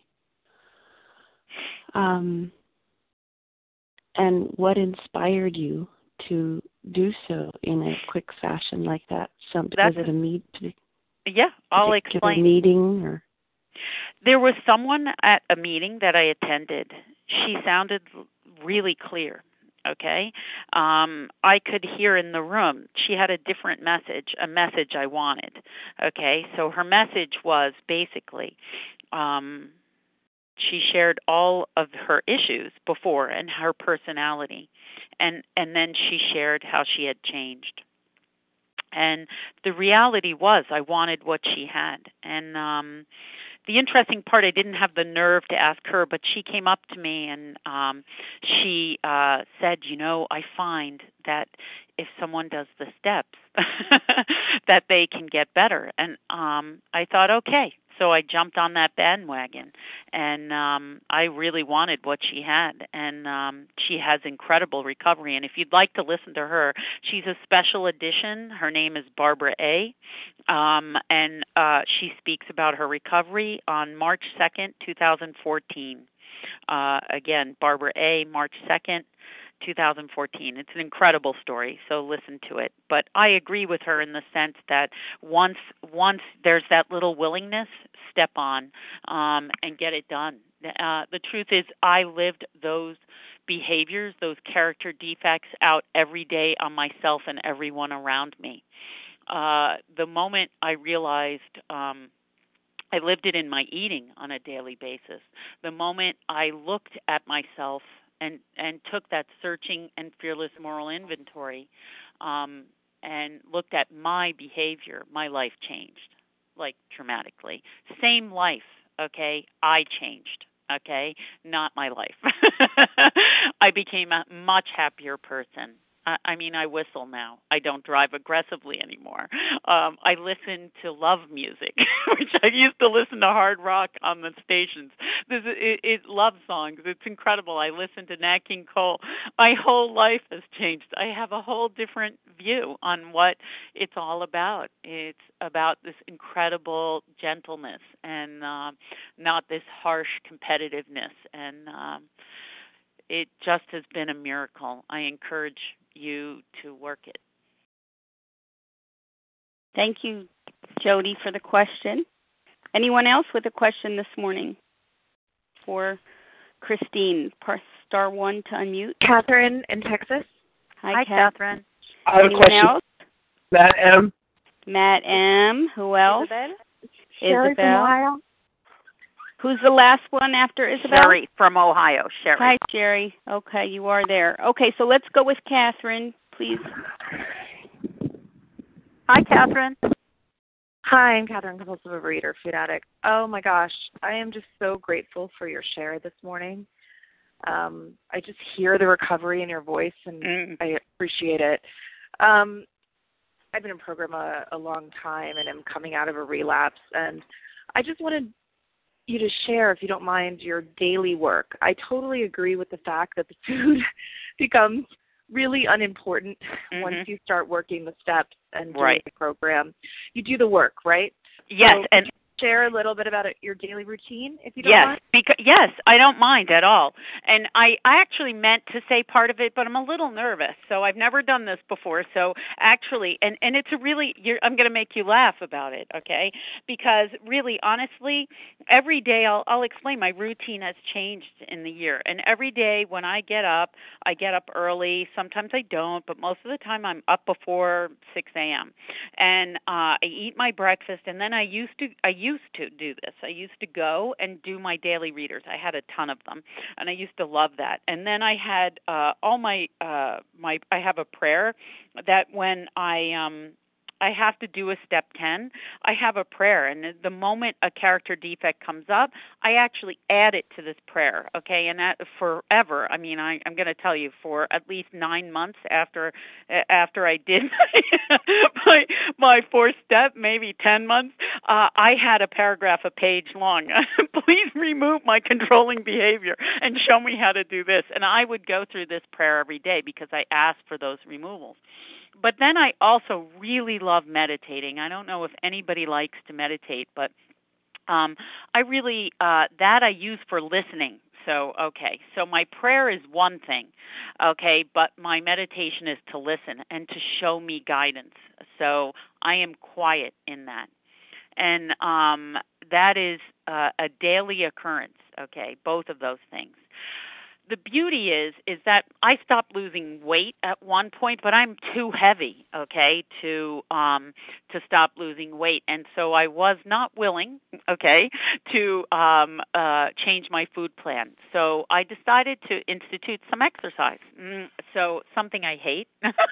Um, and what inspired you to do so in a quick fashion like that? Some That's, was it a meet, yeah, I'll particular explain. meeting or? There was someone at a meeting that I attended. She sounded really clear. Okay, um, I could hear in the room. She had a different message, a message I wanted. Okay, so her message was basically, um, she shared all of her issues before and her personality, and and then she shared how she had changed. And the reality was, I wanted what she had, and um, the interesting part, I didn't have the nerve to ask her, but she came up to me and um, she uh, said, you know, I find that if someone does the steps, that they can get better. And um, I thought, okay, So I jumped on that bandwagon, and um, I really wanted what she had. And um, she has incredible recovery. And if you'd like to listen to her, she's a special edition. Her name is Barbara A., um, and uh, she speaks about her recovery on March second, twenty fourteen. Uh, again, Barbara A., March second, twenty fourteen. It's an incredible story, so listen to it. But I agree with her in the sense that once once there's that little willingness, step on um, and get it done. Uh, the truth is, I lived those behaviors, those character defects out every day on myself and everyone around me. Uh, the moment I realized um, I lived it in my eating on a daily basis, the moment I looked at myself and and took that searching and fearless moral inventory um, and looked at my behavior, my life changed, like dramatically. Same life, okay? I changed, okay? Not my life. I became a much happier person. I, I mean, I whistle now. I don't drive aggressively anymore. Um, I listen to love music, which I used to listen to hard rock on the stations. This is it, it, love songs. It's incredible. I listen to Nat King Cole. My whole life has changed. I have a whole different view on what it's all about. It's about this incredible gentleness and uh, not this harsh competitiveness. And um, it just has been a miracle. I encourage you to work it. Thank you, Jody, for the question. Anyone else with a question this morning for Christine? Press star one to unmute. Catherine in Texas. Hi, Hi Kat. Catherine. I have Anyone a question. else? Matt M. Matt M. Who else? Isabel? Sherry Isabel. from Ohio. Who's the last one after Isabel? Sherry from Ohio. Sherry. Hi, Sherry. Okay, you are there. Okay, so let's go with Catherine, please. Hi, Catherine. Hi, I'm Catherine, compulsive overeater, food addict. Oh my gosh, I am just so grateful for your share this morning. Um, I just hear the recovery in your voice, and Mm. I appreciate it. Um, I've been in program a, a long time, and I'm coming out of a relapse, and I just wanted you to share, if you don't mind, your daily work. I totally agree with the fact that the food becomes really unimportant Mm-hmm. once you start working the steps and doing Right. the program. You do the work, right? Yes, So and could you share a little bit about it, your daily routine, if you don't yes, mind? because yes, I don't mind at all. And I, I actually meant to say part of it, but I'm a little nervous. So I've never done this before. So actually, and, and it's a really, you're, I'm going to make you laugh about it, okay? Because really, honestly, every day I'll, I'll explain my routine has changed in the year. And every day when I get up, I get up early. Sometimes I don't, but most of the time I'm up before six a.m. And uh, I eat my breakfast, and then I used to, I used to do this. I used to go and do my daily readers. I had a ton of them, and I used to love that. And then I had uh, all my uh, my. I have a prayer that when I um. I have to do a step ten. I have a prayer, and the moment a character defect comes up, I actually add it to this prayer, okay? And that forever. I mean, I, I'm going to tell you, for at least nine months after after I did my my fourth step, maybe ten months, uh, I had a paragraph a page long. Please remove my controlling behavior and show me how to do this. And I would go through this prayer every day because I asked for those removals. But then I also really love meditating. I don't know if anybody likes to meditate, but um, I really, uh, that I use for listening. So, okay, so my prayer is one thing, okay, but my meditation is to listen and to show me guidance. So I am quiet in that. And um, that is uh, a daily occurrence, okay, both of those things. The beauty is is that I stopped losing weight at one point, but I'm too heavy, okay, to um, to stop losing weight, and so I was not willing, okay, to um, uh, change my food plan. So I decided to institute some exercise. Mm, so something I hate,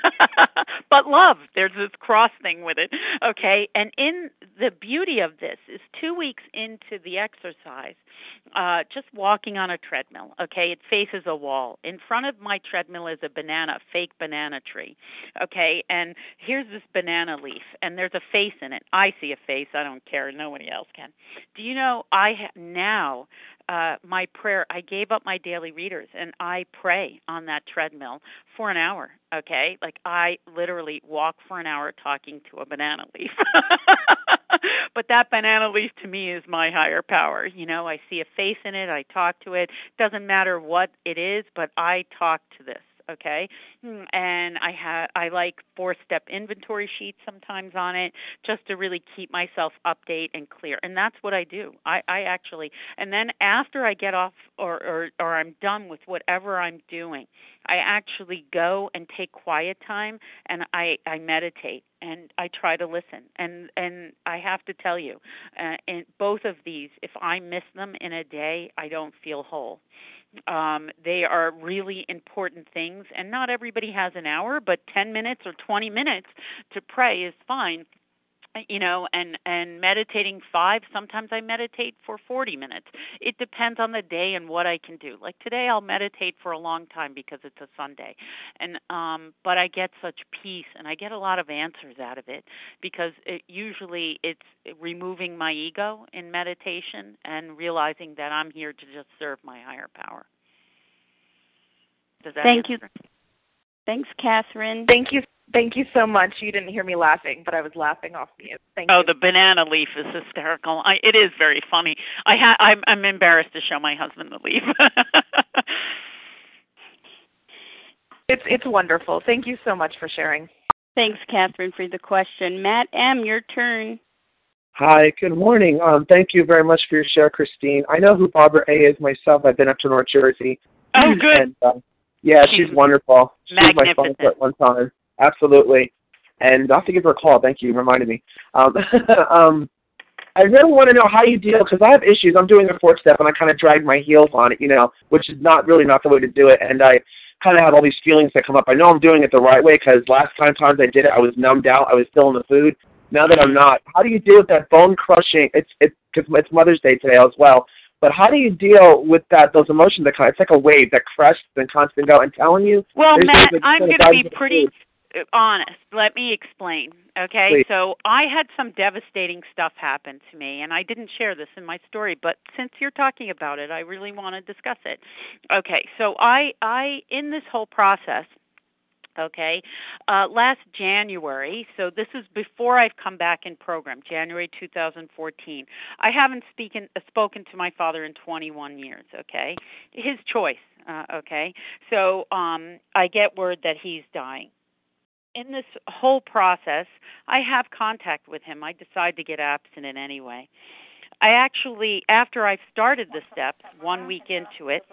but love. There's this cross thing with it, okay. And in the beauty of this is two weeks into the exercise, uh, just walking on a treadmill, okay. It faces a wall. In front of my treadmill is a banana, fake banana tree. Okay, and here's this banana leaf, and there's a face in it. I see a face. I don't care. Nobody else can. Do you know, I ha- now, uh, my prayer, I gave up my daily readers, and I pray on that treadmill for an hour, okay? Like, I literally walk for an hour talking to a banana leaf. But that banana leaf to me is my higher power. You know, I see a face in it. I talk to it. Doesn't matter what it is, but I talk to this. Okay, and I have I like four-step inventory sheets sometimes on it, just to really keep myself update and clear. And that's what I do. I, I actually, and then after I get off or, or or I'm done with whatever I'm doing, I actually go and take quiet time, and I I meditate and I try to listen. And and I have to tell you, uh, in both of these, if I miss them in a day, I don't feel whole. Um, they are really important things, and not everybody has an hour, but ten minutes or twenty minutes to pray is fine. You know, and, and meditating five, sometimes I meditate for forty minutes. It depends on the day and what I can do. Like today I'll meditate for a long time because it's a Sunday. And um but I get such peace and I get a lot of answers out of it because it, usually it's removing my ego in meditation and realizing that I'm here to just serve my higher power. Does that Thank answer? you. Thanks, Catherine. Thank you. Thank you so much. You didn't hear me laughing, but I was laughing off mute. Thank oh, you. the banana leaf is hysterical. I, it is very funny. I ha- I'm, I'm embarrassed to show my husband the leaf. It's it's wonderful. Thank you so much for sharing. Thanks, Catherine, for the question. Matt M., your turn. Hi, good morning. Um, thank you very much for your share, Christine. I know who Barbara A. is myself. I've been up to North Jersey. Oh, good. And, uh, yeah, she's, she's wonderful. She was my sponsor at one time. Absolutely. And I'll have to give her a call. Thank you. You reminded me. Um, um, I really want to know how you deal, because I have issues. I'm doing a fourth step, and I kind of drag my heels on it, you know, which is not really not the way to do it. And I kind of have all these feelings that come up. I know I'm doing it the right way, because last time times I did it, I was numbed out. I was still in the food. Now that I'm not, how do you deal with that bone crushing? It's it's because it's Mother's Day today as well. But how do you deal with that? Those emotions that kind of, it's like a wave that crests and constantly go. And telling you, well, Matt, a, I'm going to be pretty honest. Let me explain. Okay, Please. So I had some devastating stuff happen to me, and I didn't share this in my story. But since you're talking about it, I really want to discuss it. Okay, so I I in this whole process. Okay, uh, last January, so this is before I've come back in program, January two thousand fourteen. I haven't speaken, uh, spoken to my father in twenty-one years, okay? His choice, uh, okay? So um, I get word that he's dying. In this whole process, I have contact with him. I decide to get abstinent anyway. I actually, after I've started the steps, one week into it,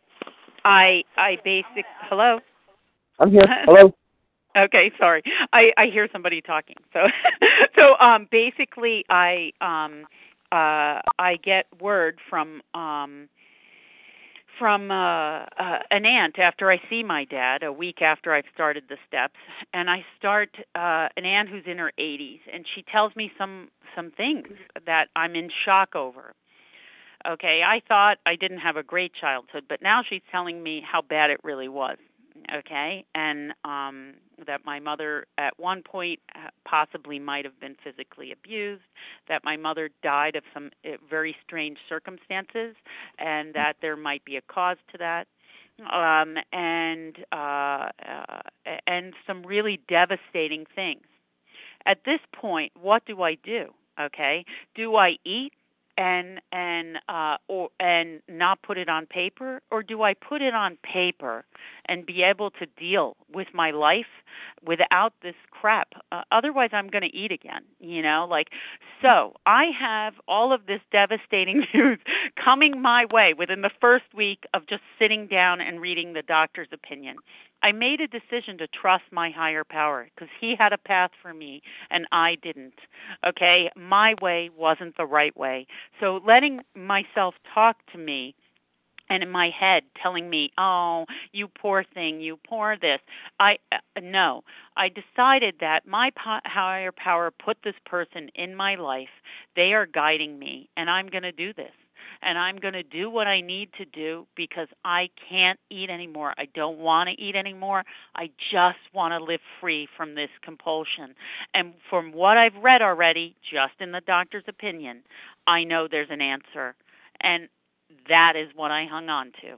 I, I basic, hello? I'm here. Hello. Okay, sorry. I, I hear somebody talking. So, so um, basically, I um, uh, I get word from um, from uh, uh, an aunt after I see my dad a week after I've started the steps, and I start uh, an aunt who's in her eighties, and she tells me some some things that I'm in shock over. Okay, I thought I didn't have a great childhood, but now she's telling me how bad it really was. Okay, and um, that my mother at one point possibly might have been physically abused, that my mother died of some very strange circumstances, and that there might be a cause to that, um, and uh, uh, and some really devastating things. At this point, what do I do? Okay, do I eat? And and uh, or and not put it on paper, or do I put it on paper and be able to deal with my life without this crap? Uh, otherwise, I'm going to eat again. You know, like so. I have all of this devastating news coming my way within the first week of just sitting down and reading the doctor's opinion. I made a decision to trust my higher power because he had a path for me and I didn't. Okay, my way wasn't the right way. So letting myself talk to me and in my head telling me, oh, you poor thing, you poor this. I uh, no, I decided that my po- higher power put this person in my life. They are guiding me and I'm going to do this. and I'm going to do what I need to do because I can't eat anymore. I don't want to eat anymore. I just want to live free from this compulsion. And from what I've read already, just in the doctor's opinion, I know there's an answer. And that is what I hung on to.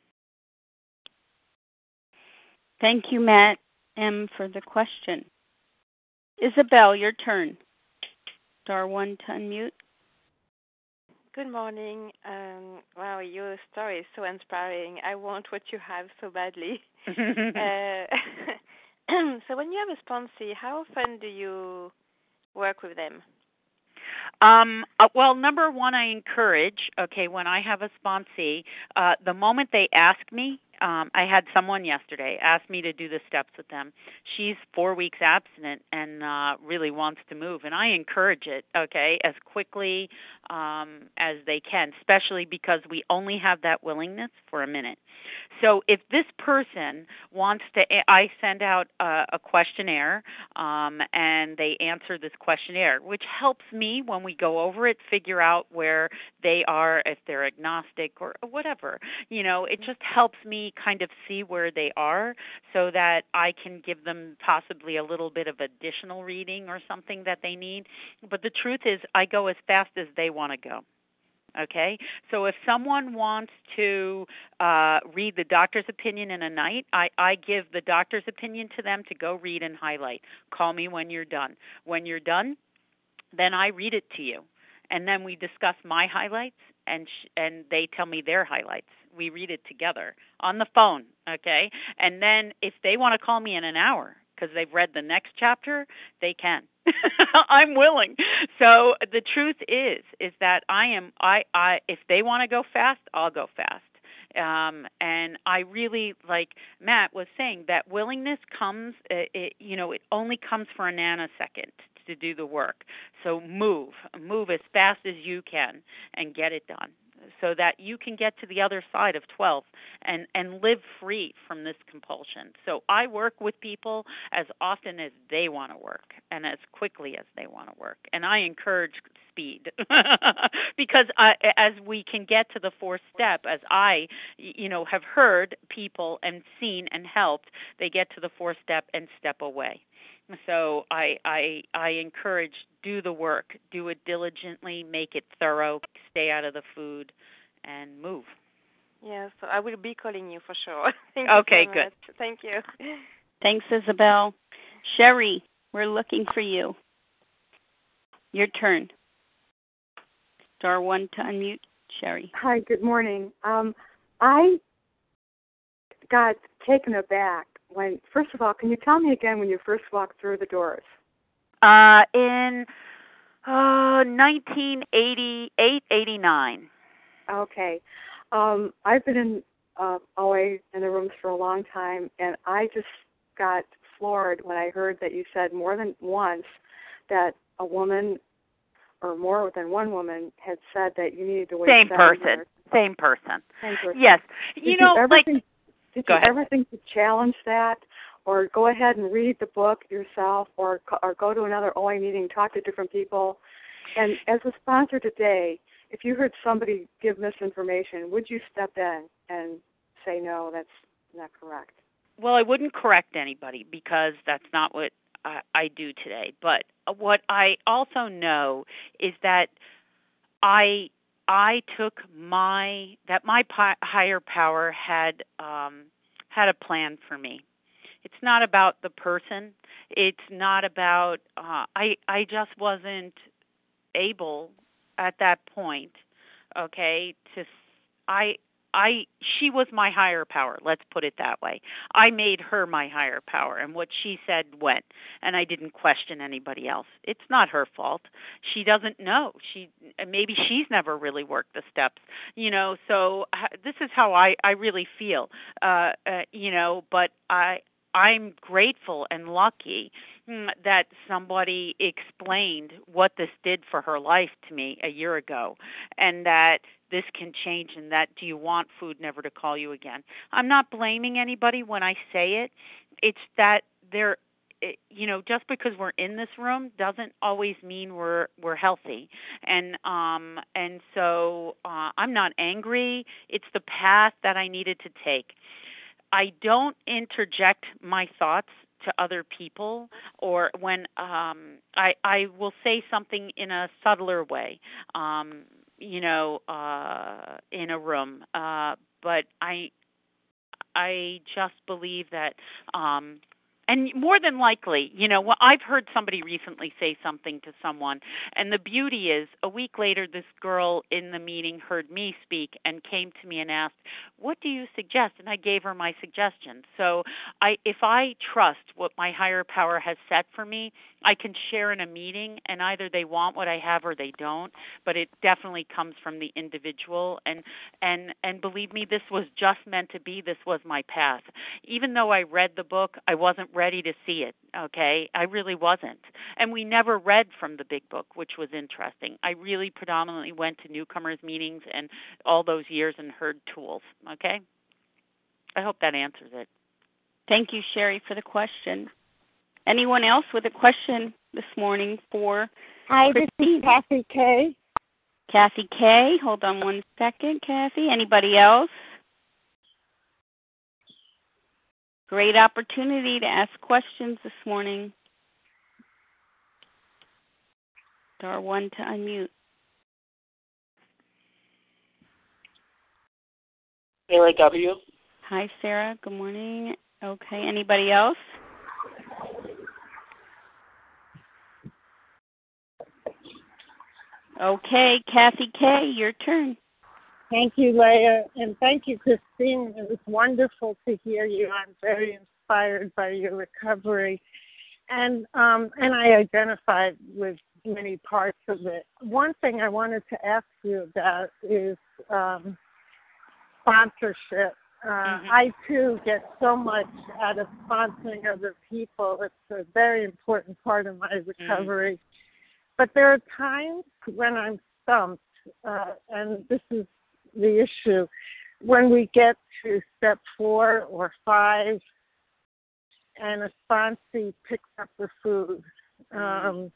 Thank you, Matt M., for the question. Isabel, your turn. Star one to unmute. Good morning. Um, wow, your story is so inspiring. I want what you have so badly. uh, so when you have a sponsee, how often do you work with them? Um, uh, well, number one, I encourage, okay, when I have a sponsee, uh, the moment they ask me, um, I had someone yesterday ask me to do the steps with them. She's four weeks abstinent and uh, really wants to move, and I encourage it, okay, as quickly um, as they can, especially because we only have that willingness for a minute. So if this person wants to, I send out a, a questionnaire, um, and they answer this questionnaire, which helps me when we go over it, figure out where they are, if they're agnostic or whatever. You know, it just helps me kind of see where they are so that I can give them possibly a little bit of additional reading or something that they need. But the truth is, I go as fast as they want to go. Okay, so if someone wants to uh, read the doctor's opinion in a night, I, I give the doctor's opinion to them to go read and highlight. Call me when you're done. When you're done, then I read it to you, and then we discuss my highlights, and sh- and they tell me their highlights. We read it together on the phone, okay? And then if they want to call me in an hour because they've read the next chapter, they can. I'm willing. So the truth is, is that I am, I, I, if they want to go fast, I'll go fast. Um, and I really, like Matt was saying, that willingness comes, it, it, you know, it only comes for a nanosecond to do the work. So move, move as fast as you can and get it done, so that you can get to the other side of twelve and, and live free from this compulsion. So I work with people as often as they want to work and as quickly as they want to work. And I encourage speed because I, as we can get to the fourth step, as I, you know, have heard people and seen and helped, they get to the fourth step and step away. So I, I I encourage, do the work, do it diligently, make it thorough, stay out of the food, and move. Yeah, so I will be calling you for sure. Thank okay, you so good. much. Thank you. Thanks, Isabel. Sherry, we're looking for you. Your turn. Star one to unmute, Sherry. Hi, good morning. Um, I got taken aback when, first of all, can you tell me again when you first walked through the doors? Uh, in uh, nineteen eighty-eight, eighty-nine. Okay. Um, I've been in uh, O A in the rooms for a long time, and I just got floored when I heard that you said more than once that a woman or more than one woman had said that you needed to wait Same seven person. years. Same person. Same person. Yes. Did You know, you ever like... think, did Go you ahead. ever think to challenge that, or go ahead and read the book yourself, or or go to another O A meeting, talk to different people? And as a sponsor today, if you heard somebody give misinformation, would you step in and say, no, that's not correct? Well, I wouldn't correct anybody because that's not what I, I do today. But what I also know is that I I took my that my pi- higher power had um, had a plan for me. It's not about the person. It's not about uh, I I just wasn't able at that point. Okay, to I. I she was my higher power, let's put it that way. I made her my higher power, and what she said went, and I didn't question anybody else. It's not her fault. She doesn't know. She maybe she's never really worked the steps, you know. So uh, this is how I I really feel, uh, uh, you know. But I I'm grateful and lucky that somebody explained what this did for her life to me a year ago, and that this can change, and that do you want food never to call you again. I'm not blaming anybody when I say it. It's that there it, you know, just because we're in this room doesn't always mean we're we're healthy. And um and so uh, I'm not angry. It's the path that I needed to take. I don't interject my thoughts to other people, or when um, I I will say something in a subtler way, um, you know, uh, in a room. Uh, but I I just believe that, um, and more than likely, you know, well, I've heard somebody recently say something to someone, and the beauty is, a week later, this girl in the meeting heard me speak and came to me and asked, "What do you suggest?" And I gave her my suggestion. So, I, if I trust what my higher power has set for me, I can share in a meeting, and either they want what I have or they don't. But it definitely comes from the individual, and and and believe me, this was just meant to be. This was my path. Even though I read the book, I wasn't ready to see it, okay? I really wasn't. And we never read from the big book, which was interesting. I really predominantly went to newcomers meetings and all those years and heard tools, okay? I hope that answers it. Thank you, Sherry, for the question. Anyone else with a question this morning for Hi, Christine? This is Kathy K. Kathy K. Hold on one second, Kathy. Anybody else? Great opportunity to ask questions this morning. Star one to unmute. Sarah W. Hi, Sarah. Good morning. Okay. Anybody else? Okay, Kathy K., your turn. Thank you, Leah, and thank you, Christine. It was wonderful to hear you. I'm very inspired by your recovery, and um, and I identified with many parts of it. One thing I wanted to ask you about is um, sponsorship. Uh, mm-hmm. I, too, get so much out of sponsoring other people. It's a very important part of my recovery. Mm-hmm. But there are times when I'm stumped, uh, and this is the issue. When we get to step four or five and a sponsee picks up the food, um,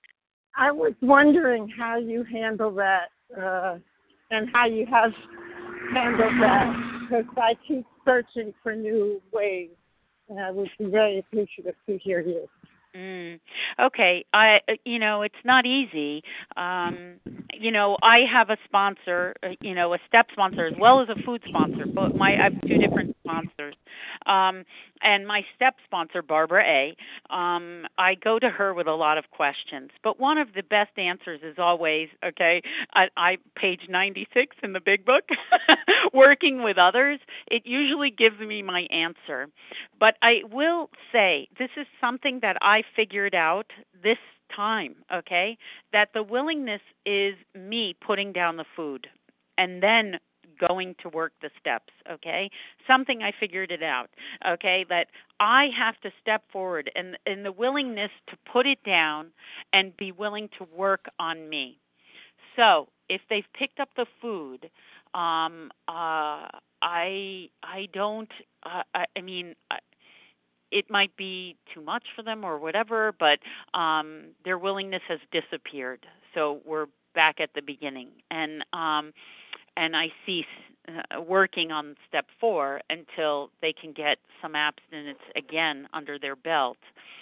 I was wondering how you handle that uh, and how you have handled that, because I keep searching for new ways, and I would be very appreciative to hear you. Mm. Okay, I you know it's not easy. Um, you know I have a sponsor, uh, you know a step sponsor as well as a food sponsor. But my I have two different sponsors, um, and my step sponsor Barbara A. Um, I go to her with a lot of questions. But one of the best answers is always okay. I, I page ninety-six in the big book, working with others. It usually gives me my answer. But I will say this is something that I figured out this time, okay, that the willingness is me putting down the food and then going to work the steps, okay? Something I figured it out, okay, that I have to step forward and, and the willingness to put it down and be willing to work on me. So if they've picked up the food, um, uh, I I don't, uh, I, I mean, I, it might be too much for them or whatever, but um, their willingness has disappeared. So we're back at the beginning. And um, and I cease uh, working on step four until they can get some abstinence again under their belt.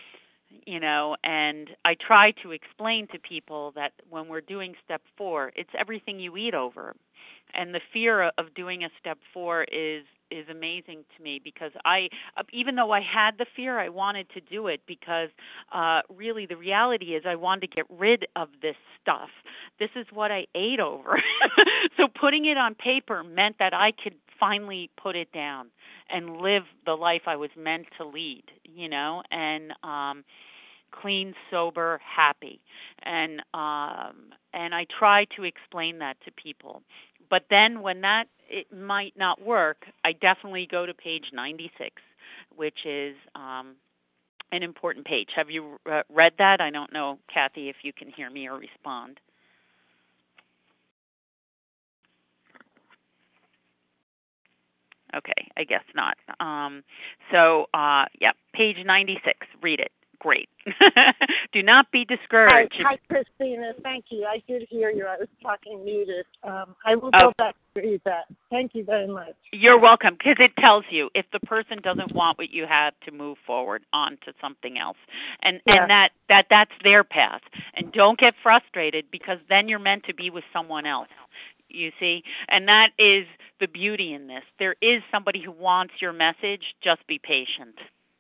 You know, and I try to explain to people that when we're doing step four, it's everything you eat over. And the fear of doing a step four is is amazing to me, because I, even though I had the fear, I wanted to do it because uh, really the reality is I wanted to get rid of this stuff. This is what I ate over. So putting it on paper meant that I could finally put it down and live the life I was meant to lead, you know, and um, clean, sober, happy. And um, and I try to explain that to people. But then when that it might not work, I definitely go to page ninety-six, which is um, an important page. Have you uh, read that? I don't know, Kathy, if you can hear me or respond. Okay, I guess not. Um, so, uh, yeah, page ninety-six, read it. great. Do not be discouraged. Hi, hi, Christina. Thank you. I did hear you. I was talking muted. Um, I will oh. go back to read that. Thank you very much. You're welcome, because it tells you if the person doesn't want what you have to move forward on to something else. And yeah. and that, that that's their path. And don't get frustrated, because then you're meant to be with someone else. You see? And that is the beauty in this. There is somebody who wants your message. Just be patient.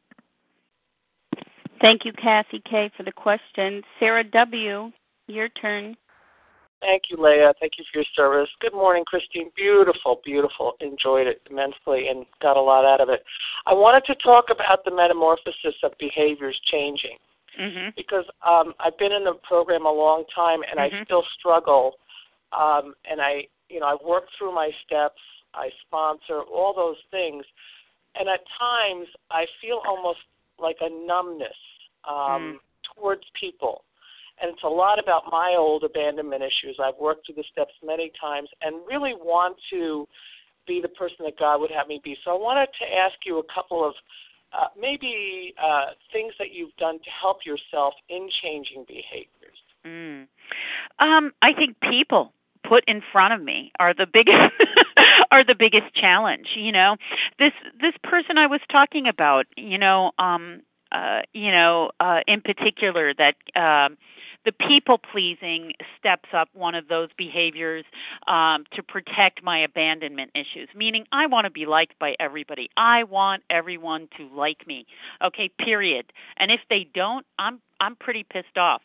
Thank you, Kathy K., for the question. Sarah W., your turn. Thank you, Leah. Thank you for your service. Good morning, Christine. Beautiful, beautiful. Enjoyed it immensely and got a lot out of it. I wanted to talk about the metamorphosis of behaviors changing, mm-hmm. because um, I've been in the program a long time, and mm-hmm. I still struggle. Um, and I, you know, I work through my steps. I sponsor all those things, and at times I feel almost like a numbness um, mm. towards people. And it's a lot about my old abandonment issues. I've worked through the steps many times and really want to be the person that God would have me be. So I wanted to ask you a couple of uh, maybe uh, things that you've done to help yourself in changing behaviors. Mm. Um, I think people put in front of me are the biggest are the biggest challenge. You know, this this person I was talking about, you know, um, uh, you know, uh, in particular, that um, the people pleasing steps up one of those behaviors um, to protect my abandonment issues. Meaning, I want to be liked by everybody. I want everyone to like me. Okay, period. And if they don't, I'm I'm pretty pissed off.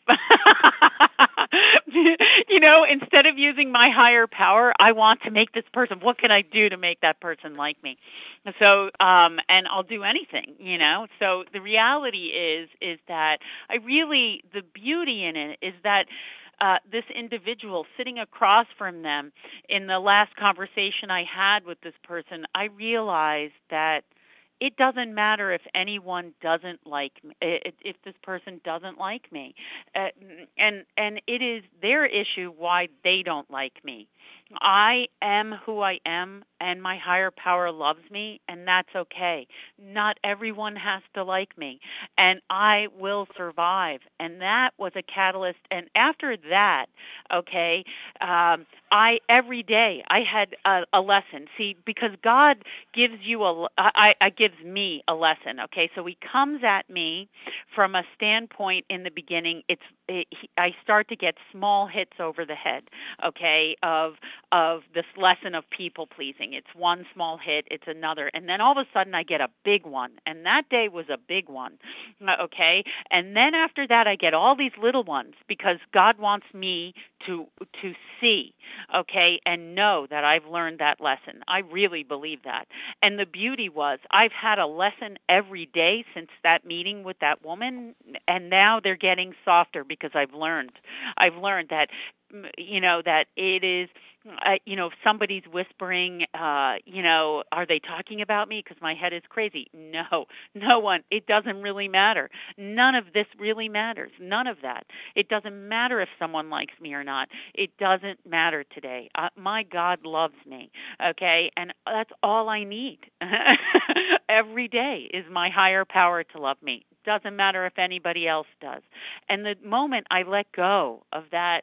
You know, instead of using my higher power, I want to make this person, what can I do to make that person like me? So, um, and I'll do anything, you know. So the reality is, is that I really, the beauty in it is that Uh, this individual sitting across from them, in the last conversation I had with this person, I realized that it doesn't matter if anyone doesn't like me, if this person doesn't like me, uh, and and it is their issue why they don't like me. I am who I am, and my higher power loves me, and that's okay. Not everyone has to like me, and I will survive. And that was a catalyst. And after that, okay, um, I every day I had a, a lesson. See, because God gives you a, I, I gives me a lesson. Okay, so He comes at me from a standpoint in the beginning. It's it, I start to get small hits over the head. Okay, of of this lesson of people pleasing. It's one small hit, it's another, and then all of a sudden I get a big one, and that day was a big one. Okay, and then after that I get all these little ones, because God wants me to to see, okay, and know that I've learned that lesson. I really believe that. And the beauty was, I've had a lesson every day since that meeting with that woman, and now they're getting softer because I've learned. I've learned that, you know, that it is, uh, you know, if somebody's whispering, uh, you know, are they talking about me because my head is crazy? No, no one. It doesn't really matter. None of this really matters. None of that. It doesn't matter if someone likes me or not. It doesn't matter today. Uh, my God loves me, okay? And that's all I need. Every day is my higher power to love me. Doesn't matter if anybody else does. And the moment I let go of that,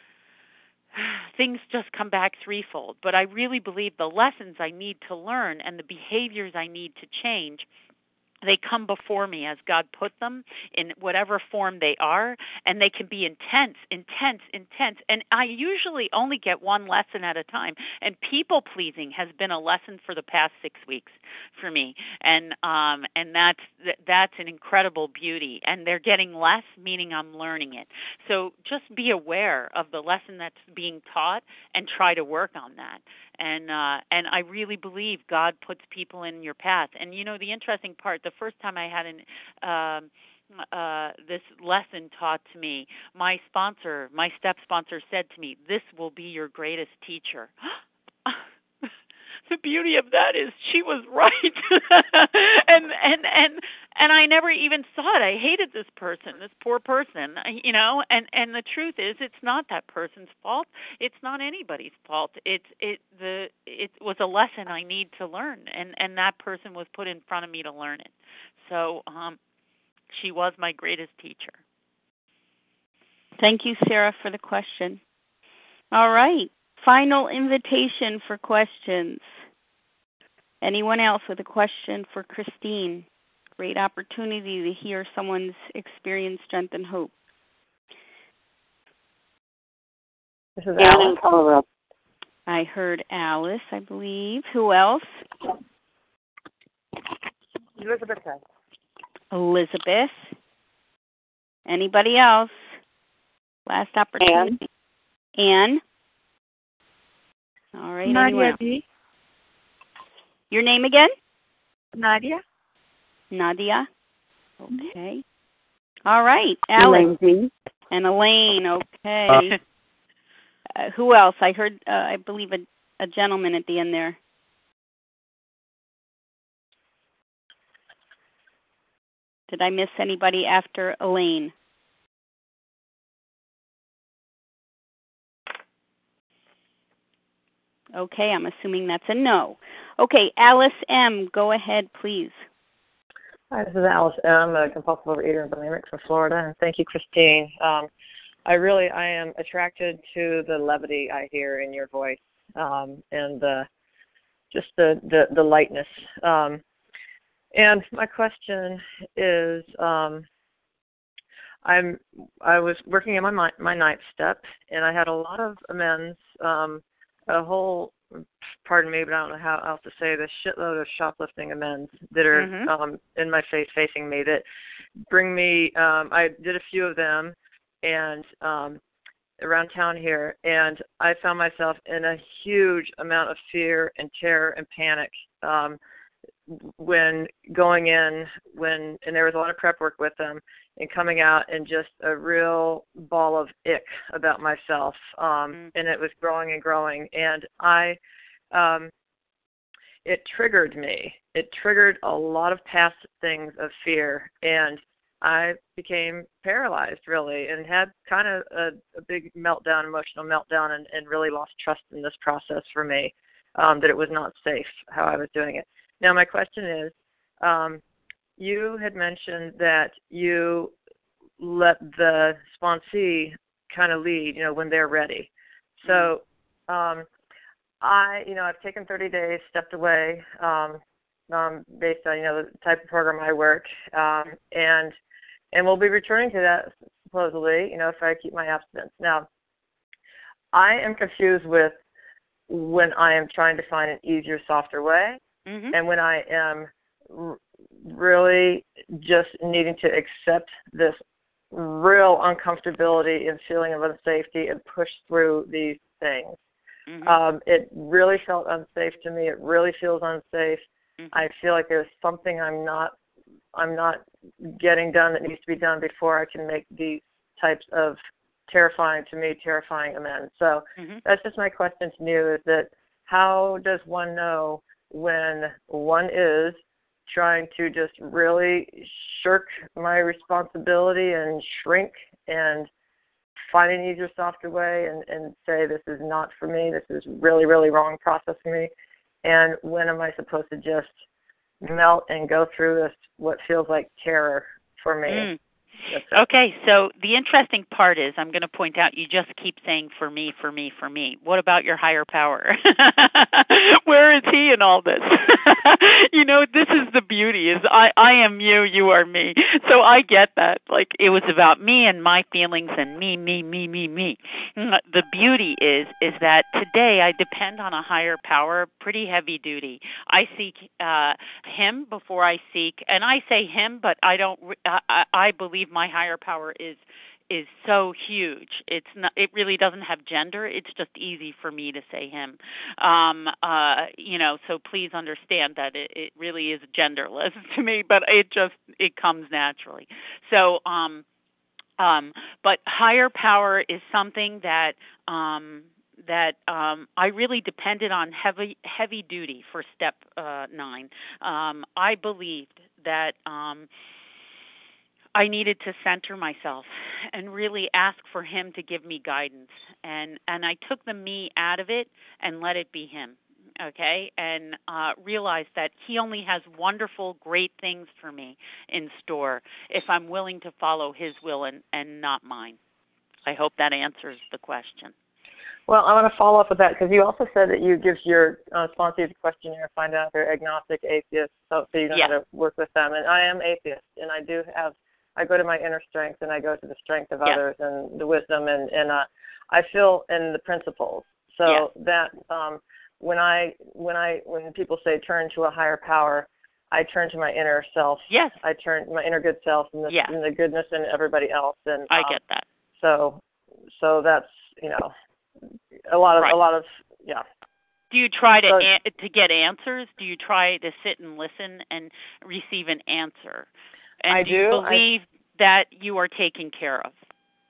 things just come back threefold. But I really believe the lessons I need to learn and the behaviors I need to change, they come before me as God put them in whatever form they are, and they can be intense, intense, intense. And I usually only get one lesson at a time. And people pleasing has been a lesson for the past six weeks for me, and um, and that's that's an incredible beauty. And they're getting less, meaning I'm learning it. So just be aware of the lesson that's being taught and try to work on that. And uh, and I really believe God puts people in your path. And you know, the interesting part, the first time I had an um, uh, this lesson taught to me, my sponsor, my step sponsor, said to me, "This will be your greatest teacher." The beauty of that is she was right. and and and and I never even saw it. I hated this person, this poor person, you know, and and the truth is, it's not that person's fault. It's not anybody's fault. It's it the it was a lesson I need to learn, and and that person was put in front of me to learn it. So um she was my greatest teacher. Thank you, Sarah, for the question. All right. Final invitation for questions. Anyone else with a question for Christine? Great opportunity to hear someone's experience, strength, and hope. This is Alice. Colorado. I heard Alice, I believe. Who else? Elizabeth. Elizabeth. Anybody else? Last opportunity. Anne. Anne. All right. Nadia B. Your name again? Nadia. Nadia. Okay. All right. Alex. Elaine. And Elaine. Okay. Uh, who else? I heard, uh, I believe, a, a gentleman at the end there. Did I miss anybody after Elaine? Okay, I'm assuming that's a no. Okay, Alice M., go ahead, please. Hi, this is Alice M., a compulsive overeater and bulimic from Florida, and thank you, Christine. Um, I really, I am attracted to the levity I hear in your voice, um, and the, just the, the, the lightness. Um, and my question is, um, I'm, I was working in my my ninth step, and I had a lot of amends, um, a whole, pardon me, but I don't know how else to say this, shitload of shoplifting amends that are mm-hmm. um, in my face facing me that bring me, um, I did a few of them, and um, around town here, and I found myself in a huge amount of fear and terror and panic um, when going in, when and there was a lot of prep work with them, and coming out and just a real ball of ick about myself, um, mm-hmm. and it was growing and growing, and I, um, it triggered me. It triggered a lot of past things of fear, and I became paralyzed, really, and had kind of a, a big meltdown, emotional meltdown, and, and really lost trust in this process for me, um, that it was not safe how I was doing it. Now, my question is, um, you had mentioned that you let the sponsee kind of lead, you know, when they're ready. So um, I, you know, I've taken thirty days, stepped away um, um, based on, you know, the type of program I work, um, and and we'll be returning to that supposedly, you know, if I keep my abstinence. Now, I am confused with when I am trying to find an easier, softer way, mm-hmm. and when I am r- really just needing to accept this real uncomfortability and feeling of unsafety and push through these things. Mm-hmm. Um, it really felt unsafe to me. It really feels unsafe. Mm-hmm. I feel like there's something I'm not I'm not getting done that needs to be done before I can make these types of terrifying, to me, terrifying amends. So mm-hmm. that's just my question to you, is that how does one know when one is trying to just really shirk my responsibility and shrink and find an easier, softer way and, and say this is not for me, this is really, really wrong process for me, and when am I supposed to just melt and go through this, what feels like terror for me? Mm. Okay, so the interesting part is, I'm going to point out, you just keep saying for me, for me, for me. What about your higher power? Where is he in all this? You know, this is the beauty, is I, I am you, you are me. So I get that. Like, it was about me and my feelings and me, me, me, me, me. The beauty is, is that today I depend on a higher power, pretty heavy duty. I seek uh, him before I seek, and I say him, but I don't, I, I believe my higher power is is so huge. It's not. It really doesn't have gender. It's just easy for me to say him. Um, uh, you know. So please understand that it, it really is genderless to me, but it just it comes naturally. So, um, um, but higher power is something that um, that um, I really depended on heavy heavy duty for step uh, nine. Um, I believed that. Um, I needed to center myself and really ask for him to give me guidance. And, and I took the me out of it and let it be him. okay, and uh, realize that he only has wonderful, great things for me in store if I'm willing to follow his will and, and not mine. I hope that answers the question. Well, I want to follow up with that because you also said that you give your uh, sponsees a questionnaire, find out if they're agnostic, atheist, so, so you know yeah. how to work with them. And I am atheist, and I do have, I go to my inner strength, and I go to the strength of yeah. others and the wisdom, and, and uh, I feel in the principles. So yeah. that um, when I when I when people say turn to a higher power, I turn to my inner self. Yes. I turn to my inner good self and the, yeah. and the goodness in everybody else. And I um, get that. So, so that's you know, a lot of right. a lot of yeah. Do you try to so, an- to get answers? Do you try to sit and listen and receive an answer? And I do you do. believe I, that you are taken care of?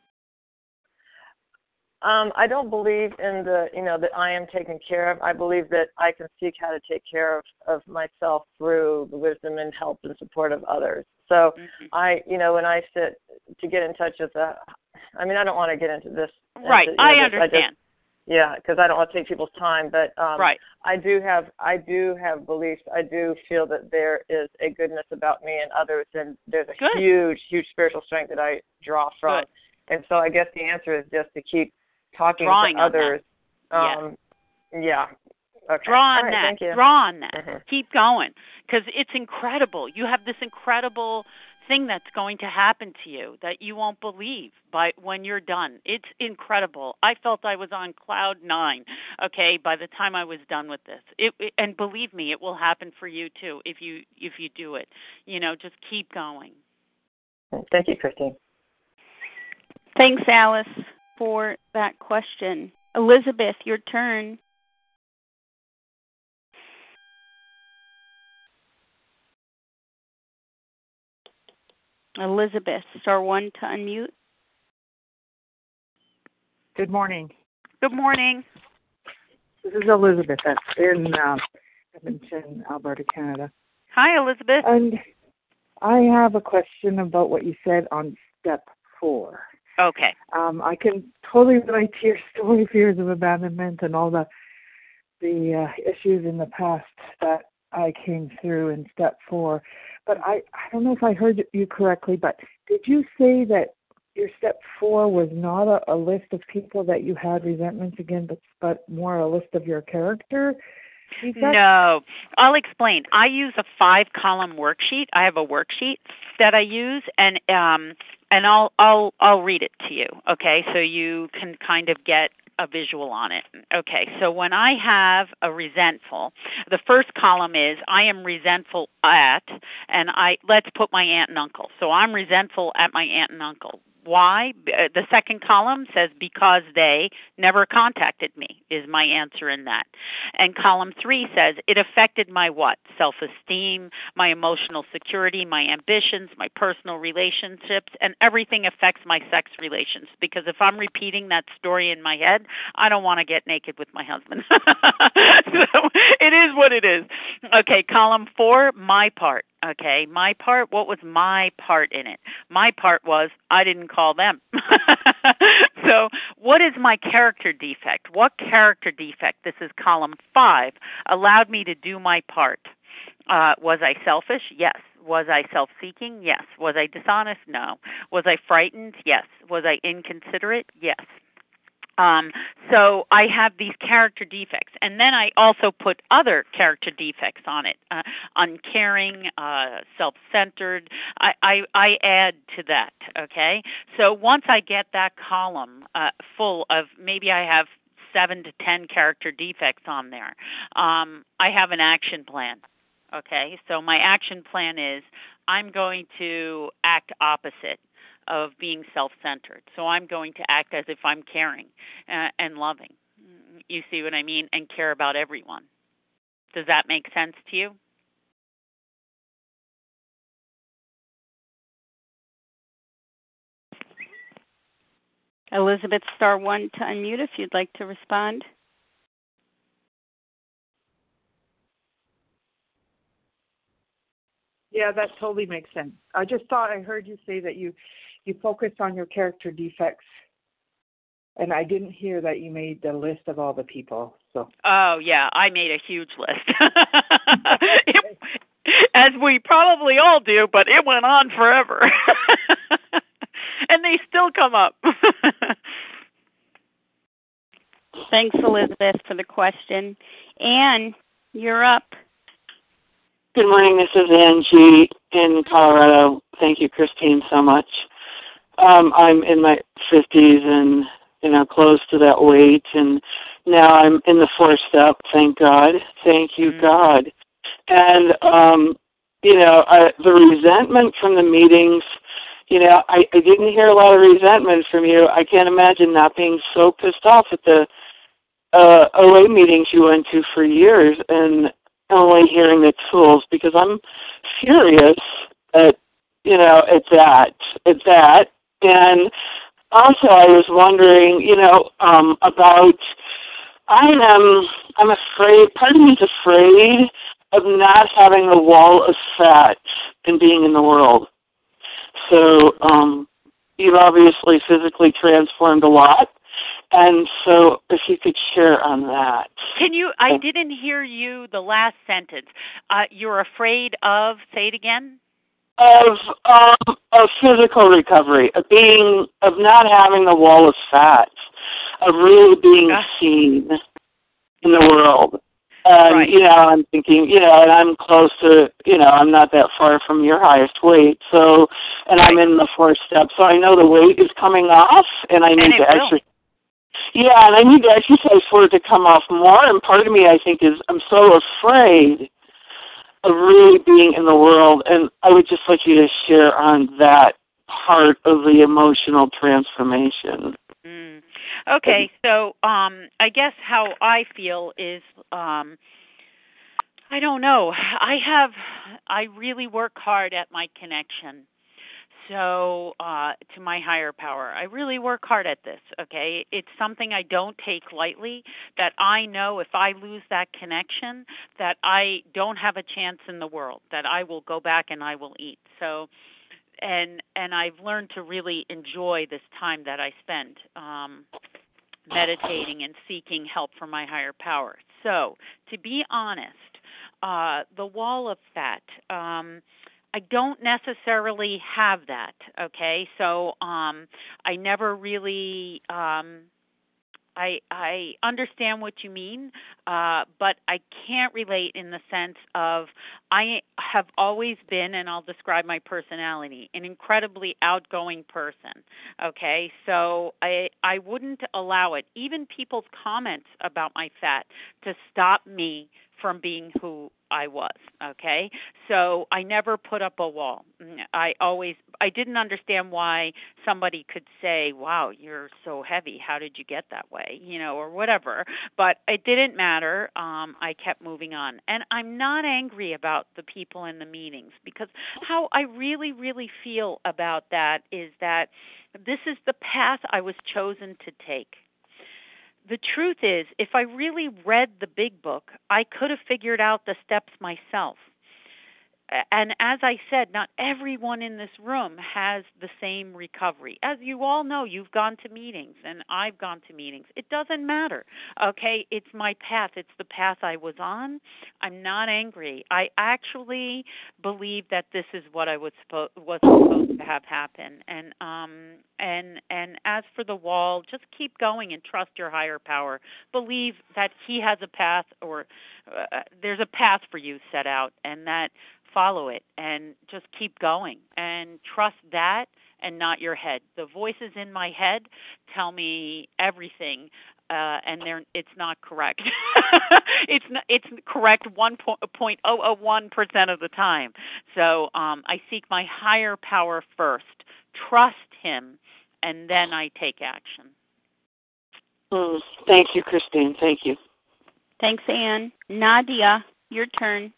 Um, I don't believe in the, you know, that I am taken care of. I believe that I can seek how to take care of, of myself through the wisdom and help and support of others. So mm-hmm. I, you know, when I sit to get in touch with the, I mean, I don't want to get into this. Right, into, you know, I this, understand. I just, yeah, because I don't want to take people's time, but um, right. I do have, I do have beliefs. I do feel that there is a goodness about me and others, and there's a Good. huge, huge spiritual strength that I draw from. Good. And so I guess the answer is just to keep talking Drawing to others. On that. Um, yeah. yeah. Okay. Draw on right, that. Thank you. Draw on that. Mm-hmm. Keep going, because it's incredible. You have this incredible thing that's going to happen to you that you won't believe by when you're done. It's incredible. I felt I was on cloud nine, okay, by the time I was done with this. It, it, and believe me, it will happen for you too if you if you do it. You know, just keep going. Thank you, Christine. Thanks, Alice, for that question. Elizabeth, your turn. Elizabeth, star one to unmute. Good morning. Good morning. This is Elizabeth in uh, Edmonton, Alberta, Canada. Hi, Elizabeth. And I have a question about what you said on step four. Okay. Um, I can totally relate to your story, fears of abandonment, and all the the uh, issues in the past that I came through in step four. But I, I don't know if I heard you correctly, but did you say that your step four was not a, a list of people that you had resentments against, but, but more a list of your character? No, I'll explain. I use a five-column worksheet. I have a worksheet that I use, and um, and I'll I'll I'll read it to you. Okay, so you can kind of get a visual on it. Okay, so when I have a resentful, the first column is I am resentful at, and I let's put my aunt and uncle. So I'm resentful at my aunt and uncle. Why? The second column says because they never contacted me is my answer in that. And column three says it affected my what? Self-esteem, my emotional security, my ambitions, my personal relationships, and everything affects my sex relations. Because if I'm repeating that story in my head, I don't want to get naked with my husband. So it is what it is. Okay, column four, my part. Okay, my part, what was my part in it? My part was I didn't call them. So what is my character defect? What character defect, this is column five, allowed me to do my part? Uh, was I selfish? Yes. Was I self-seeking? Yes. Was I dishonest? No. Was I frightened? Yes. Was I inconsiderate? Yes. Um, so I have these character defects, and then I also put other character defects on it: uh, uncaring, uh, self-centered. I, I, I add to that. Okay, so once I get that column uh, full of, maybe I have seven to ten character defects on there, um, I have an action plan. Okay, so my action plan is I'm going to act opposite of being self-centered. So I'm going to act as if I'm caring uh, and loving. You see what I mean? And care about everyone. Does that make sense to you? Elizabeth, star one to unmute if you'd like to respond. Yeah, that totally makes sense. I just thought I heard you say that you, you focused on your character defects, and I didn't hear that you made the list of all the people. So. Oh yeah, I made a huge list, it, as we probably all do, but it went on forever, and they still come up. Thanks, Elizabeth, for the question. Anne, you're up. Good morning. This is Angie in Colorado. Thank you, Christine, so much. Um, I'm in my fifties and, you know, close to that weight, and now I'm in the fourth step. Thank God. Thank you, mm-hmm. God. And, um, you know, I, the resentment from the meetings, you know, I, I didn't hear a lot of resentment from you. I can't imagine not being so pissed off at the uh, O A meetings you went to for years and only hearing the tools, because I'm furious at, you know, at that, at that. And also I was wondering, you know, um, about, I am, I'm afraid, part of me is afraid of not having a wall of fat and being in the world. So um, you've obviously physically transformed a lot. And so if you could share on that. Can you, I didn't hear you, the last sentence. Uh, you're afraid of, say it again? Of, um, of physical recovery, of being, of not having the wall of fat, of really being uh, seen in the world. And, right. you know, I'm thinking, you know, and I'm close to, you know, I'm not that far from your highest weight. So, and right. I'm in the fourth step. So I know the weight is coming off, and I need and to exercise. Yeah, and I need to exercise for it to come off more. And part of me, I think, is I'm so afraid of really being in the world. And I would just like you to share on that part of the emotional transformation. Mm. Okay, so um, I guess how I feel is, um, I don't know. I have, I really work hard at my connection. So, uh, to my higher power, I really work hard at this, okay? It's something I don't take lightly, that I know if I lose that connection, that I don't have a chance in the world, that I will go back and I will eat. So, and and I've learned to really enjoy this time that I spend um, meditating and seeking help from my higher power. So, to be honest, uh, the wall of fat, um, I don't necessarily have that, okay? So um, I never really, um, I I understand what you mean, uh, but I can't relate in the sense of I have always been, and I'll describe my personality, an incredibly outgoing person, okay? So I I wouldn't allow it, even people's comments about my fat, to stop me from being who I was, okay? So I never put up a wall. I always, I didn't understand why somebody could say, wow, you're so heavy, how did you get that way, you know, or whatever. But it didn't matter. Um, I kept moving on. And I'm not angry about the people in the meetings, because how I really, really feel about that is that this is the path I was chosen to take. The truth is, if I really read the big book, I could have figured out the steps myself. And as I said, not everyone in this room has the same recovery. As you all know, you've gone to meetings, and I've gone to meetings. It doesn't matter, okay? It's my path. It's the path I was on. I'm not angry. I actually believe that this is what I was, suppo- was supposed to have happen. And um, and and as for the wall, just keep going and trust your higher power. Believe that he has a path, or uh, there's a path for you set out, and that follow it and just keep going and trust that and not your head. The voices in my head tell me everything, uh, and they're, it's not correct. it's not, it's correct one point zero zero one percent of the time. So um, I seek my higher power first, trust him, and then I take action. Mm, thank you, Christine. Thank you. Thanks, Anne. Nadia, your turn.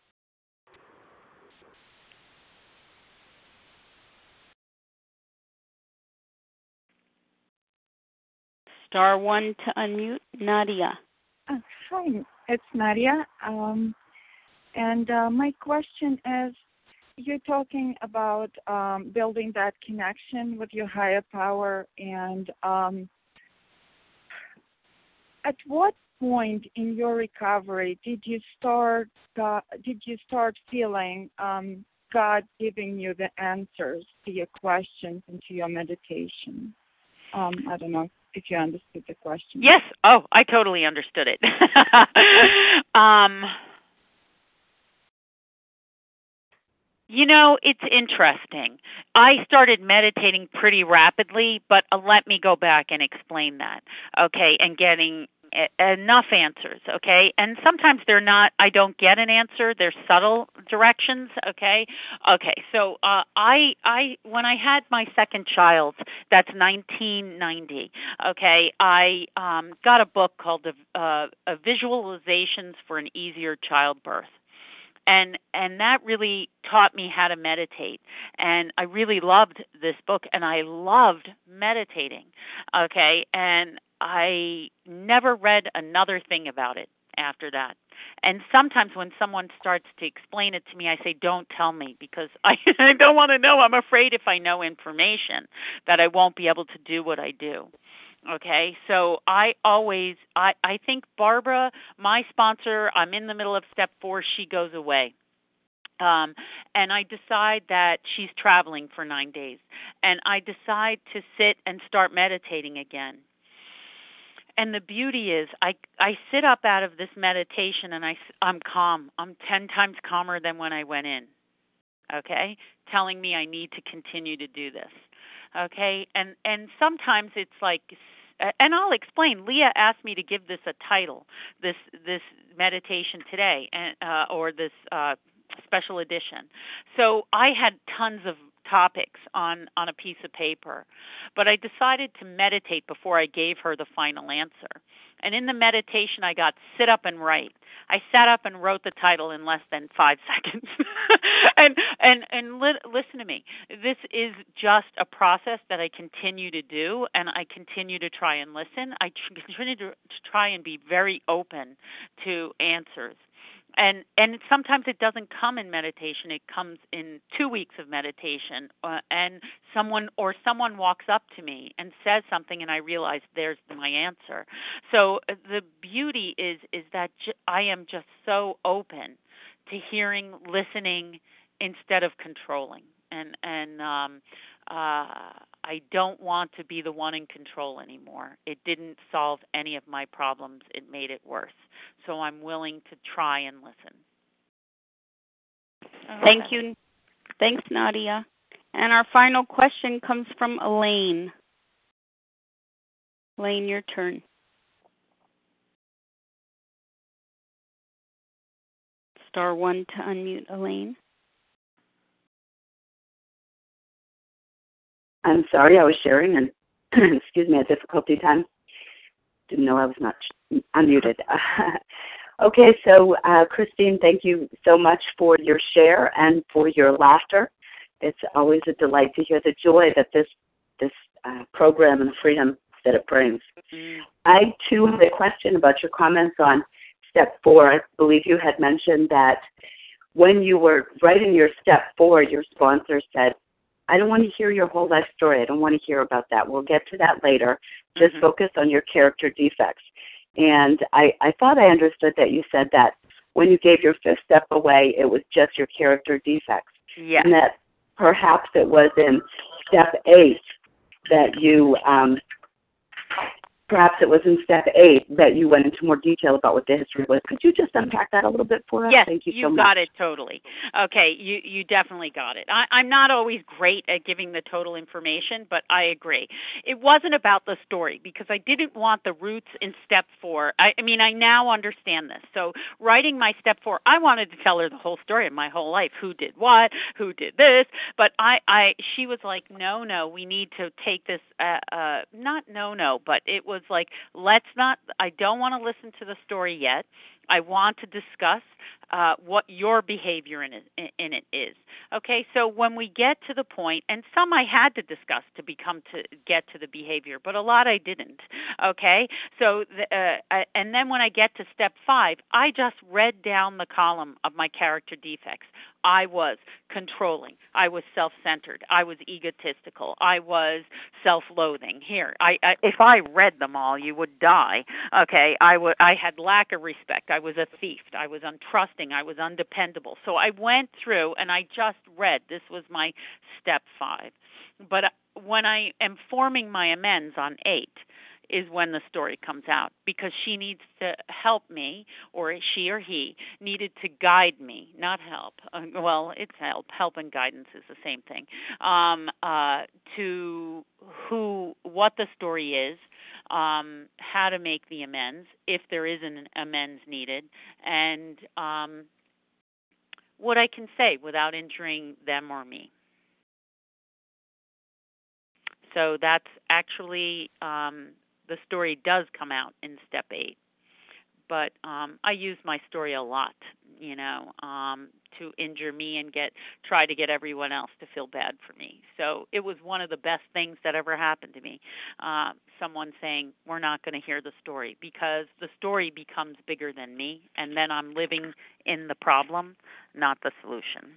Star one to unmute. Nadia. Uh, hi, it's Nadia. Um, and uh, my question is, you're talking about um, building that connection with your higher power, and um, at what point in your recovery did you start uh, did you start feeling um, God giving you the answers to your questions and to your meditation? Um, I don't know if you understood the question. Yes. Oh, I totally understood it. um, you know, it's interesting. I started meditating pretty rapidly, but uh, let me go back and explain that, okay, and getting enough answers, okay? And sometimes they're not, I don't get an answer, they're subtle directions, okay? Okay, so uh, I, I, when I had my second child, that's nineteen ninety, okay, I um, got a book called uh, uh, Visualizations for an Easier Childbirth. And and that really taught me how to meditate. And I really loved this book, and I loved meditating, okay? And I never read another thing about it after that. And sometimes when someone starts to explain it to me, I say, don't tell me, because I, I don't want to know. I'm afraid if I know information that I won't be able to do what I do. Okay, so I always, I, I think Barbara, my sponsor, I'm in the middle of step four, she goes away. Um, and I decide that she's traveling for nine days. And I decide to sit and start meditating again. And the beauty is I, I sit up out of this meditation and I, I'm calm. I'm ten times calmer than when I went in, okay, telling me I need to continue to do this. Okay, and and sometimes it's like, and I'll explain. Leah asked me to give this a title, this this meditation today, and uh, or this uh, special edition. So I had tons of topics on on a piece of paper, but I decided to meditate before I gave her the final answer. And in the meditation, I got sit up and write. I sat up and wrote the title in less than five seconds. and and and li- listen to me. This is just a process that I continue to do, and I continue to try and listen. I tr- continue to, to try and be very open to answers. And and sometimes it doesn't come in meditation. It comes in two weeks of meditation, uh, and someone or someone walks up to me and says something, and I realize there's my answer. So uh, the beauty is is that j- I am just so open to hearing, listening instead of controlling, and and um, uh, I don't want to be the one in control anymore. It didn't solve any of my problems. It made it worse. So I'm willing to try and listen. Thank you. Thanks, Nadia. And our final question comes from Elaine. Elaine, your turn. Star one to unmute Elaine. I'm sorry, I was sharing, and excuse me, a difficulty time. Didn't know I was not unmuted. Okay, so uh, Christine, thank you so much for your share and for your laughter. It's always a delight to hear the joy that this this uh, program and the freedom that it brings. Mm. I, too, had a question about your comments on step four. I believe you had mentioned that when you were writing your step four, your sponsor said, I don't want to hear your whole life story. I don't want to hear about that. We'll get to that later. Just mm-hmm. focus on your character defects. And I, I thought I understood that you said that when you gave your fifth step away, it was just your character defects. Yeah. And that perhaps it was in step eight that you, um, perhaps it was in step eight that you went into more detail about what the history was. Could you just unpack that a little bit for us? Yes, Thank you, you so much. got it totally. Okay, you, you definitely got it. I, I'm not always great at giving the total information, but I agree. It wasn't about the story because I didn't want the roots in step four. I, I mean, I now understand this. So writing my step four, I wanted to tell her the whole story of my whole life, who did what, who did this, but I, I she was like, no, no, we need to take this, uh, uh, not no, no, but it was like, let's not, I don't want to listen to the story yet. I want to discuss uh, what your behavior in it, in it is. Okay, so when we get to the point, and some I had to discuss to become to get to the behavior, but a lot I didn't. Okay, so the, uh, and then when I get to step five, I just read down the column of my character defects. I was controlling. I was self-centered. I was egotistical. I was self-loathing. Here, I, I if I read them all, you would die. Okay, I would. I had lack of respect. I was a thief. I was untrusting. I was undependable. So I went through and I just read. This was my step five. But when I am forming my amends on eight, is when the story comes out, because she needs to help me, or she or he needed to guide me, not help. Uh, well, it's help. Help and guidance is the same thing. Um, uh, to who, what the story is, um, how to make the amends, if there is an amends needed, and um, what I can say without injuring them or me. So that's actually... Um, the story does come out in step eight, but um, I use my story a lot, you know, um, to injure me and get try to get everyone else to feel bad for me. So it was one of the best things that ever happened to me. Uh, someone saying, we're not going to hear the story, because the story becomes bigger than me, and then I'm living in the problem, not the solution.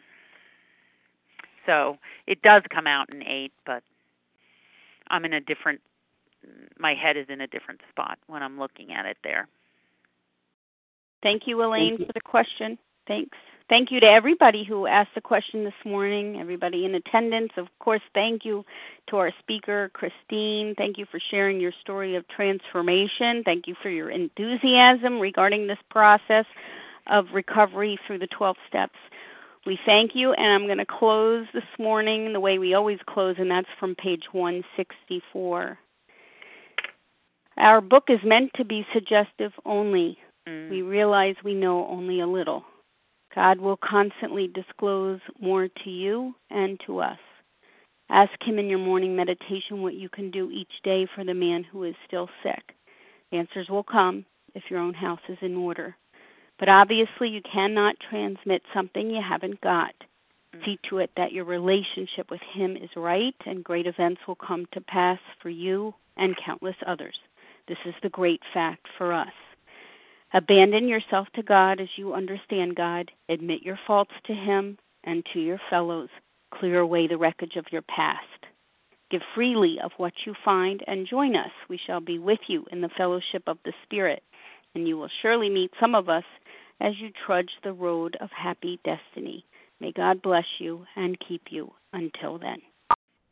So it does come out in eight, but I'm in a different my head is in a different spot when I'm looking at it there. Thank you, Elaine, Thank you. for the question. Thanks. Thank you to everybody who asked the question this morning, everybody in attendance. Of course, thank you to our speaker, Christine. Thank you for sharing your story of transformation. Thank you for your enthusiasm regarding this process of recovery through the twelve steps. We thank you, and I'm going to close this morning the way we always close, and that's from page one sixty-four. Our book is meant to be suggestive only. Mm. We realize we know only a little. God will constantly disclose more to you and to us. Ask him in your morning meditation what you can do each day for the man who is still sick. Answers will come if your own house is in order. But obviously you cannot transmit something you haven't got. Mm. See to it that your relationship with him is right, and great events will come to pass for you and countless others. This is the great fact for us. Abandon yourself to God as you understand God. Admit your faults to him and to your fellows. Clear away the wreckage of your past. Give freely of what you find and join us. We shall be with you in the fellowship of the Spirit, and you will surely meet some of us as you trudge the road of happy destiny. May God bless you and keep you until then.